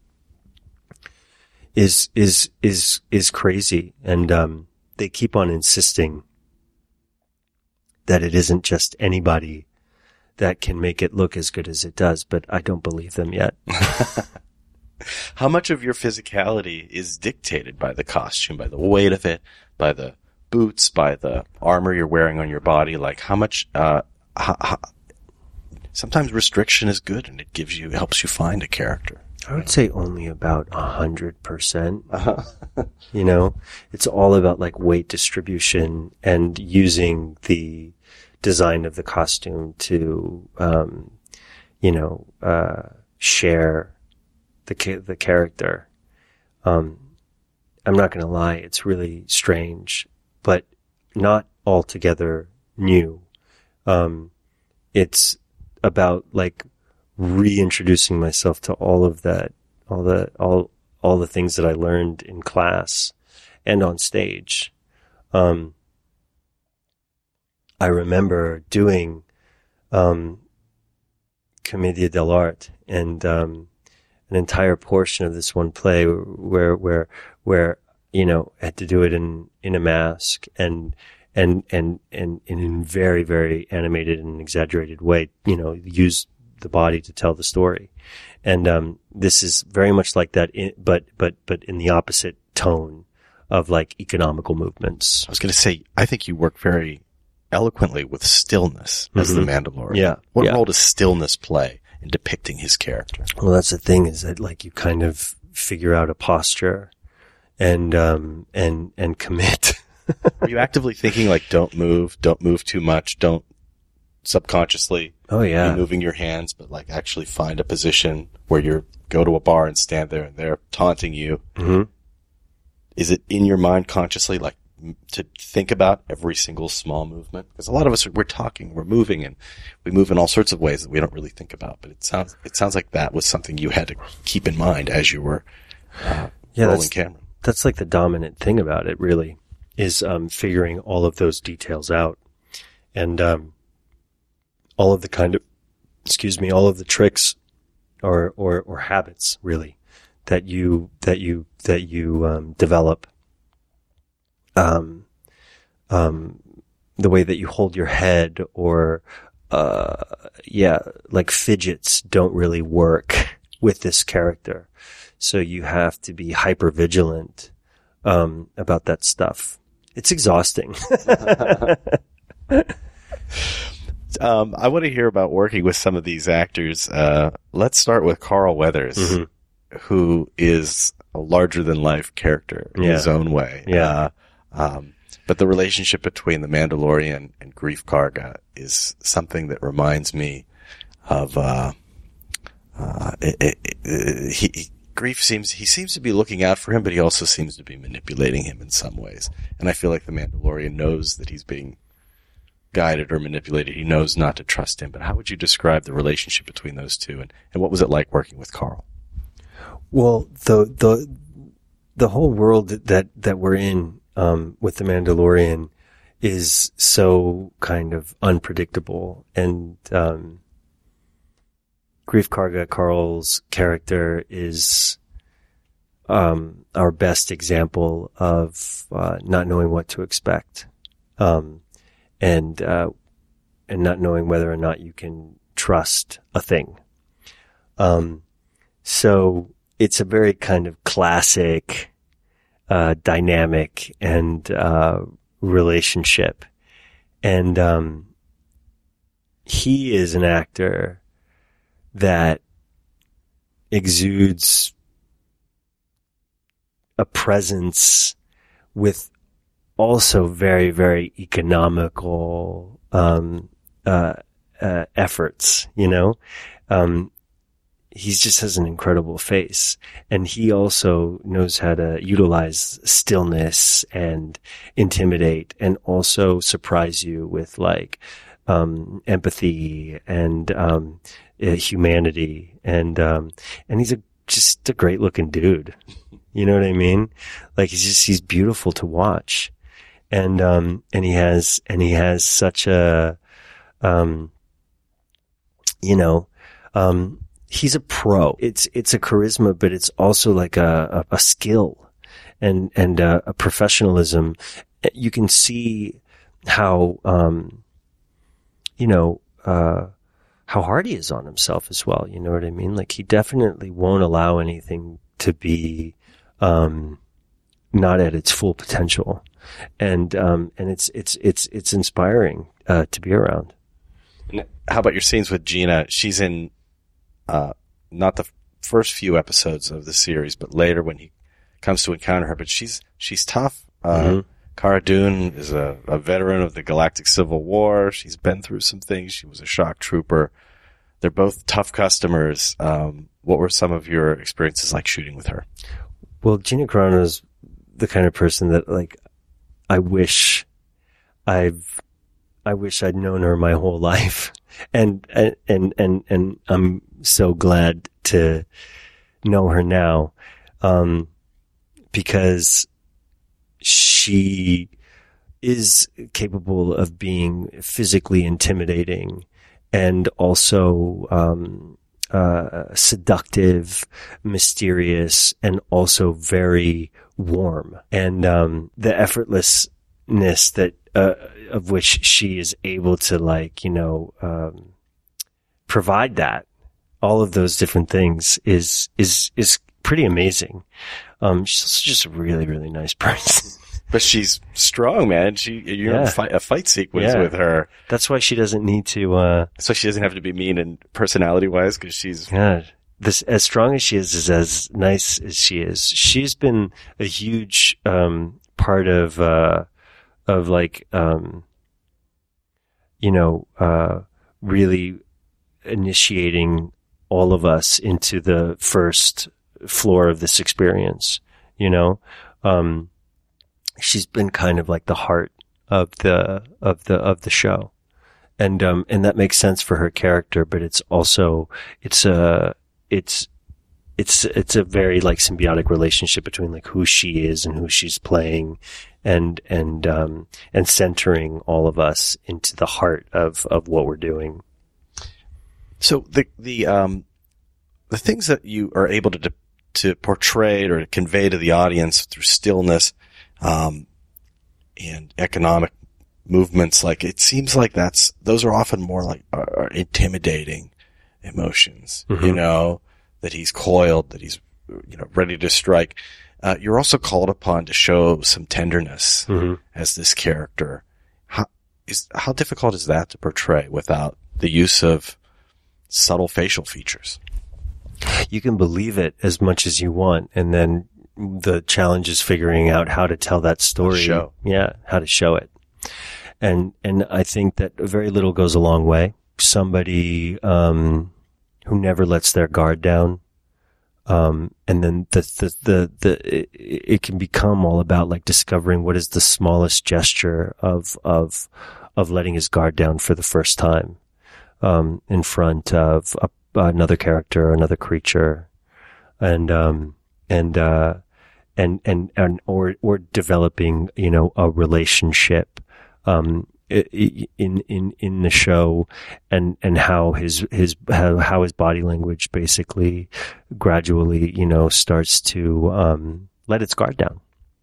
is, is, is, is crazy. And, um, they keep on insisting that it isn't just anybody that can make it look as good as it does, but I don't believe them yet. How much of your physicality is dictated by the costume, by the weight of it, by the boots, by the armor you're wearing on your body? Like how much, uh, how, how, sometimes restriction is good and it gives you, helps you find a character. I would say only about a hundred percent. You know, it's all about like weight distribution and using the design of the costume to, um, you know, uh, share the ca- the character. Um, I'm not going to lie, it's really strange, but not altogether new. Um, it's about like reintroducing myself to all of that, all the all all the things that I learned in class and on stage. Um, I remember doing um, Commedia dell'arte and um, an entire portion of this one play where where where you know I had to do it in in a mask and and and and, and in very very animated and exaggerated way. You know, use the body to tell the story, and um, this is very much like that, in, but but but in the opposite tone of like economical movements. I was going to say, I think you work very eloquently with stillness as mm-hmm. the Mandalorian. Yeah. What yeah. role does stillness play in depicting his character? Well, that's the thing, is that like you kind of figure out a posture and um and and commit. Are you actively thinking like, don't move, don't move too much, don't subconsciously oh yeah be moving your hands, but like actually find a position where you go to a bar and stand there and they're taunting you? Mm-hmm. Is it in your mind consciously, like, to think about every single small movement? Because a lot of us are, we're talking, we're moving, and we move in all sorts of ways that we don't really think about. But it sounds it sounds like that was something you had to keep in mind as you were uh, yeah, rolling that's, camera. That's like the dominant thing about it, really, is um, figuring all of those details out, and um, all of the kind of, excuse me, all of the tricks or or, or habits, really, that you that you that you um, develop. Um, um, the way that you hold your head, or, uh, yeah, like fidgets don't really work with this character. So you have to be hyper vigilant, um, about that stuff. It's exhausting. um, I want to hear about working with some of these actors. Uh, let's start with Carl Weathers, mm-hmm. who is a larger than life character in yeah. his own way. Yeah. Uh, Um, but the relationship between the Mandalorian and Greef Karga is something that reminds me of, uh, uh, it, it, it, he, he, Greef seems, he seems to be looking out for him, but he also seems to be manipulating him in some ways. And I feel like the Mandalorian knows that he's being guided or manipulated. He knows not to trust him. But how would you describe the relationship between those two? And, and what was it like working with Carl? Well, the, the, the whole world that, that we're in, Um, with the Mandalorian is so kind of unpredictable, and um, Greef Karga, Carl's character, is um, our best example of uh, not knowing what to expect, um, and uh, and not knowing whether or not you can trust a thing. Um, so it's a very kind of classic Uh, dynamic and, uh, relationship. And, um, he is an actor that exudes a presence with also very, very economical, um, uh, uh, efforts, you know? Um, he just has an incredible face, and he also knows how to utilize stillness and intimidate and also surprise you with like, um, empathy and, um, uh, humanity. And, um, and he's a, just a great looking dude. You know what I mean? Like he's just, he's beautiful to watch. And, um, and he has, and he has such a, um, you know, um, he's a pro. It's, it's a charisma, but it's also like a, a, a skill and, and a, a professionalism. You can see how, um, you know, uh, how hard he is on himself as well. You know what I mean? Like he definitely won't allow anything to be, um, not at its full potential. And, um, and it's, it's, it's, it's inspiring, uh, to be around. And how about your scenes with Gina? She's in, uh, not the first few episodes of the series, but later when he comes to encounter her, but she's, she's tough. Uh, Mm-hmm. Cara Dune is a, a veteran of the Galactic Civil War. She's been through some things. She was a shock trooper. They're both tough customers. Um, what were some of your experiences like shooting with her? Well, Gina Carano is the kind of person that like, I wish I've, I wish I'd known her my whole life. And, and, and, and, and I'm so glad to know her now. Um, because she is capable of being physically intimidating and also, um, uh, seductive, mysterious, and also very warm. And, um, the effortlessness that, uh, of which she is able to like, you know, um, provide that, all of those different things is, is, is pretty amazing. Um, she's just a really, really nice person. But she's strong, man. She, you're Yeah. in a fight, a fight sequence Yeah. with her. That's why she doesn't need to, uh, So she doesn't have to be mean and personality wise because she's, God, this, as strong as she is, is as nice as she is. She's been a huge, um, part of, uh, of like, um, you know, uh, really initiating all of us into the first floor of this experience, you know? Um, she's been kind of like the heart of the, of the, of the show. And, um, and that makes sense for her character, but it's also, it's a, it's, it's, it's a very like symbiotic relationship between like who she is and who she's playing and, and, um, and centering all of us into the heart of, of what we're doing. so the, the, um, the things that you are able to, to portray or to convey to the audience through stillness, um, and economic movements, like it seems like that's, those are often more like are, are intimidating emotions, Mm-hmm. you know, that he's coiled, that he's, you know, ready to strike. Uh, you're also called upon to show some tenderness Mm-hmm. as this character. How is, how difficult is that to portray without the use of subtle facial features? You can believe it as much as you want, and then the challenge is figuring out how to tell that story. show. Yeah, how to show it. And and I think that very little goes a long way. Somebody um, who never lets their guard down, um, and then the the the, the it, it can become all about like discovering what is the smallest gesture of of of letting his guard down for the first time um, in front of a another character, another creature, and, um, and, uh, and, and, and, or, or developing, you know, a relationship, um, in, in, in the show and, and how his, his, how, how his body language basically gradually, you know, starts to, um, let its guard down.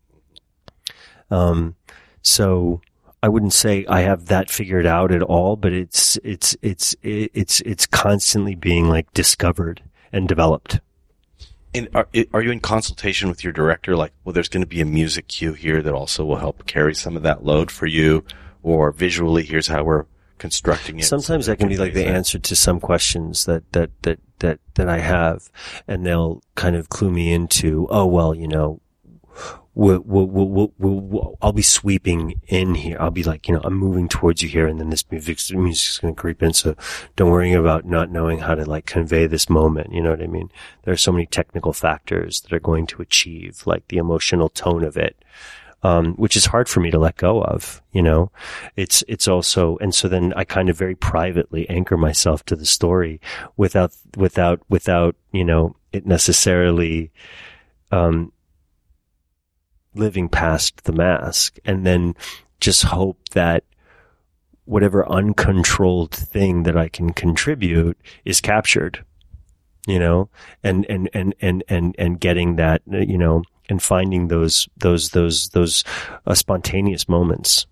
Um, so, I wouldn't say I have that figured out at all, but it's, it's, it's, it's, it's constantly being like discovered and developed. And are, are you in consultation with your director? Like, well, there's going to be a music cue here that also will help carry some of that load for you, or visually, here's how we're constructing it. Sometimes so that can be like the that. answer to some questions that, that, that, that, that I have, and they'll kind of clue me into, oh, well, you know, we'll, we'll, we'll, we'll, we'll, I'll be sweeping in here. I'll be like, you know, I'm moving towards you here, and then this music's, music's going to creep in. So don't worry about not knowing how to like convey this moment. You know what I mean? There are so many technical factors that are going to achieve like the emotional tone of it. Um, which is hard for me to let go of, you know, it's, it's also, and so then I kind of very privately anchor myself to the story without, without, without, you know, it necessarily, um, living past the mask, and then just hope that whatever uncontrolled thing that I can contribute is captured, you know, and, and, and, and, and, and getting that, you know, and finding those, those, those, those uh, spontaneous moments.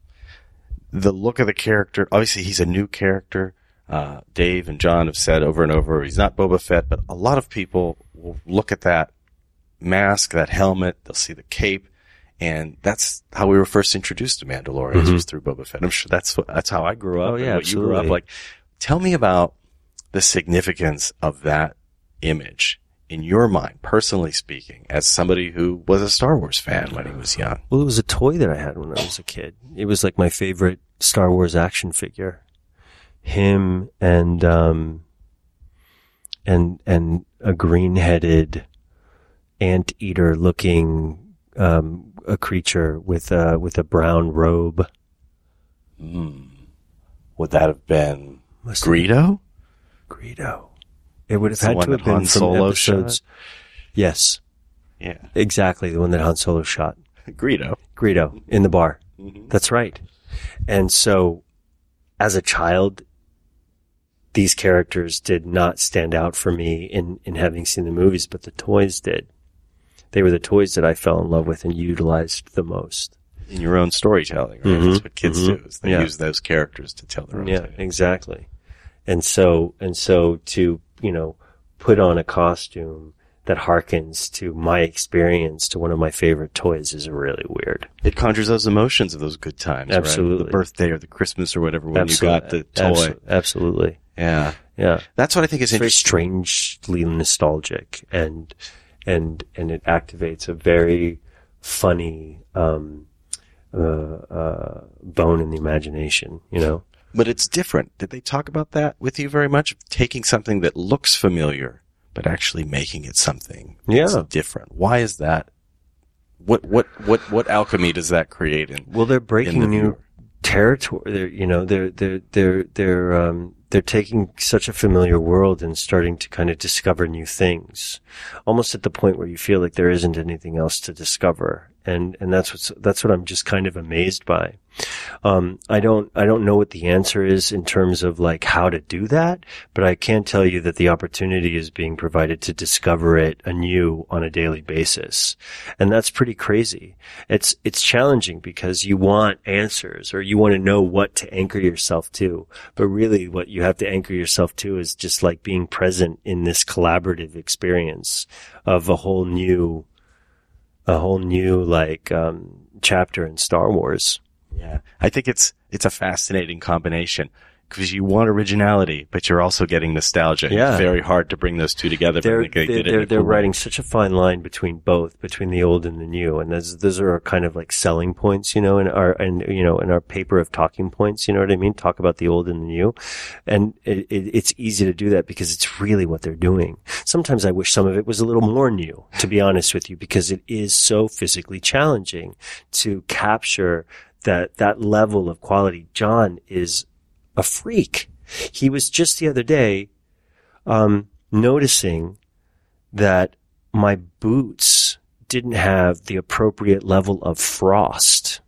The look of the character, obviously he's a new character. Uh, Dave and John have said over and over, he's not Boba Fett, but a lot of people will look at that mask, that helmet, they'll see the cape, and that's how we were first introduced to Mandalorians, mm-hmm. was through Boba Fett. I'm sure that's what, that's how I grew up. Oh, yeah, and what you grew up. Like, tell me about the significance of that image in your mind, personally speaking, as somebody who was a Star Wars fan when he was young. Well, it was a toy that I had when I was a kid. It was like my favorite Star Wars action figure. Him and, um, and, and a green-headed anteater looking, um, a creature with a, with a brown robe. Mm. Would that have been Greedo? Greedo. It would have It's the had one to have that been Han from Solo episodes. shot? Yes. Yeah. Exactly. The one that Han Solo shot. Greedo. Greedo in the bar. Mm-hmm. That's right. And so as a child, these characters did not stand out for me in, in having seen the movies, but the toys did. They were the toys that I fell in love with and utilized the most. In your own storytelling, right? Mm-hmm. That's what kids mm-hmm. do, is they yeah. use those characters to tell their own Yeah, story. exactly. And so, and so to, you know, put on a costume that harkens to my experience to one of my favorite toys is really weird. It conjures those emotions of those good times, Absolutely. right? The birthday or the Christmas or whatever when Absolutely. you got the toy. Absol- Absolutely. Yeah. Yeah. That's what I think is it's very interesting. strangely nostalgic, and, and, and it activates a very funny, um, uh, uh, bone in the imagination, you know? But it's different. Did they talk about that with you very much? Taking something that looks familiar, but actually making it something that's Yeah. different. Why is that? What, what, what, what alchemy does that create in? Well, they're in breaking the new viewer? territory. They're, you know, they're, they're, they're, they're, um, they're taking such a familiar world and starting to kind of discover new things, almost at the point where you feel like there isn't anything else to discover. And, and that's what's, that's what I'm just kind of amazed by. Um, I don't, I don't know what the answer is in terms of like how to do that, but I can tell you that the opportunity is being provided to discover it anew on a daily basis. And that's pretty crazy. It's, it's challenging because you want answers or you want to know what to anchor yourself to. But really what you have to anchor yourself to is just like being present in this collaborative experience of a whole new, a whole new like, um, chapter in Star Wars. Yeah. I think it's, it's a fascinating combination because you want originality, but you're also getting nostalgia. Yeah. It's very hard to bring those two together. They're, but I think they they're, did it they're, in a they're cool way. writing such a fine line between both, between the old and the new. And those, those are our kind of like selling points, you know, in our, and, you know, in our paper of talking points, you know what I mean? Talk about the old and the new. And it, it, it's easy to do that because it's really what they're doing. Sometimes I wish some of it was a little more new, to be honest with you, because it is so physically challenging to capture that, that level of quality. John is a freak. He was just the other day, um, noticing that my boots didn't have the appropriate level of frost.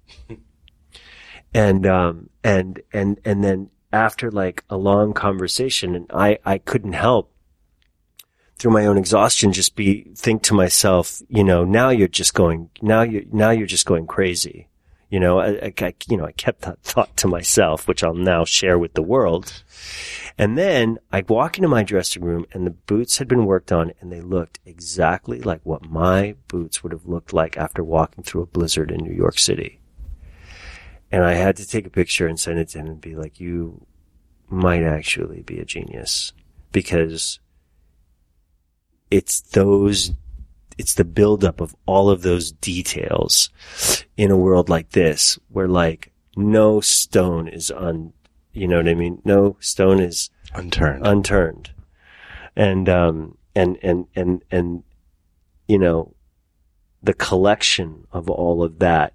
And, um, and, and, and then after like a long conversation, and I, I couldn't help through my own exhaustion, just be, think to myself, you know, now you're just going, now you're, now you're just going crazy. You know, I, I, you know, I kept that thought to myself, which I'll now share with the world. And then I walk into my dressing room and the boots had been worked on and they looked exactly like what my boots would have looked like after walking through a blizzard in New York City. And I had to take a picture and send it to him and be like, you might actually be a genius because it's those it's the buildup of all of those details in a world like this, where like no stone is un, you know what I mean? No stone is unturned, unturned. And, um, and, and, and, and, you know, the collection of all of that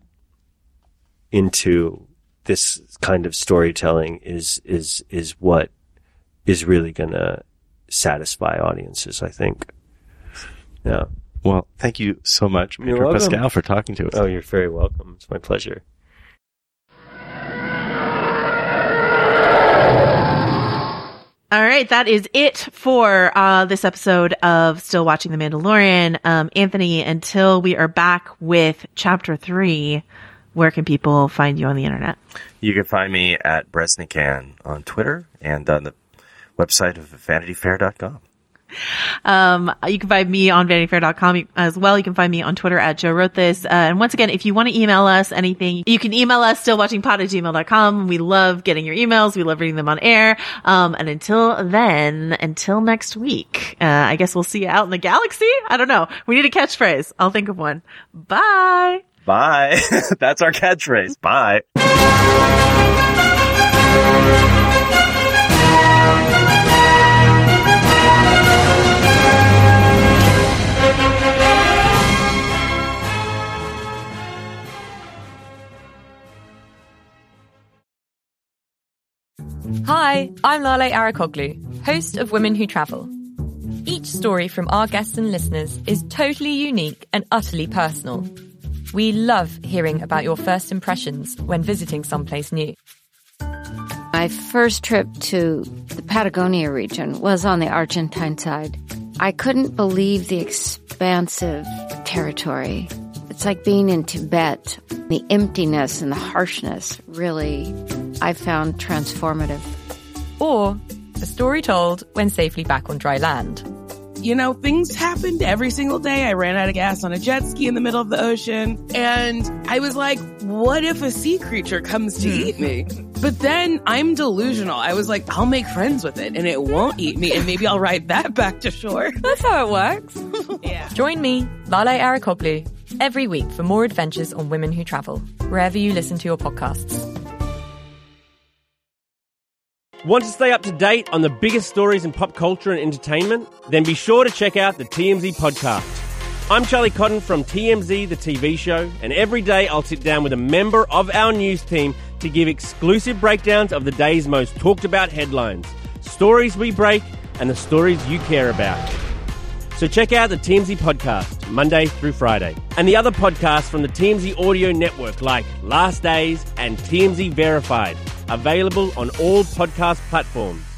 into this kind of storytelling is, is, is what is really gonna satisfy audiences, I think. Yeah. Well, thank you so much, Pedro Pascal, for talking to us. Oh, you're very welcome. It's my pleasure. All right, that is it for uh, this episode of Still Watching The Mandalorian. Um, Anthony, until we are back with chapter three, where can people find you on the internet? You can find me at Bresnikan on Twitter and on the website of vanity fair dot com. Um, you can find me on vanity fair dot com as well. You can find me on Twitter at Joe Wrote This. Uh, and once again, if you want to email us anything, you can email us stillwatchingpod at gmail dot com. We love getting your emails. We love reading them on air. Um, and until then, until next week, uh, I guess we'll see you out in the galaxy. I don't know. We need a catchphrase. I'll think of one. Bye. Bye. That's our catchphrase. Bye. Hi, I'm Lale Arakoglu, host of Women Who Travel. Each story from our guests and listeners is totally unique and utterly personal. We love hearing about your first impressions when visiting someplace new. My first trip to the Patagonia region was on the Argentine side. I couldn't believe the expansive territory. It's like being in Tibet. The emptiness and the harshness really, I found transformative. Or a story told when safely back on dry land. You know, things happened every single day. I ran out of gas on a jet ski in the middle of the ocean. And I was like, what if a sea creature comes to eat me? But then I'm delusional. I was like, I'll make friends with it and it won't eat me. And maybe I'll ride that back to shore. That's how it works. Yeah. Join me, Lale Arakoglu, every week for more adventures on Women Who Travel, wherever you listen to your podcasts. Want to stay up to date on the biggest stories in pop culture and entertainment? Then be sure to check out the T M Z podcast. I'm Charlie Cotton from T M Z, the T V show, and every day I'll sit down with a member of our news team to give exclusive breakdowns of the day's most talked about headlines, stories we break, and the stories you care about. So check out the T M Z podcast, Monday through Friday, and the other podcasts from the T M Z audio network like Last Days and T M Z Verified, available on all podcast platforms.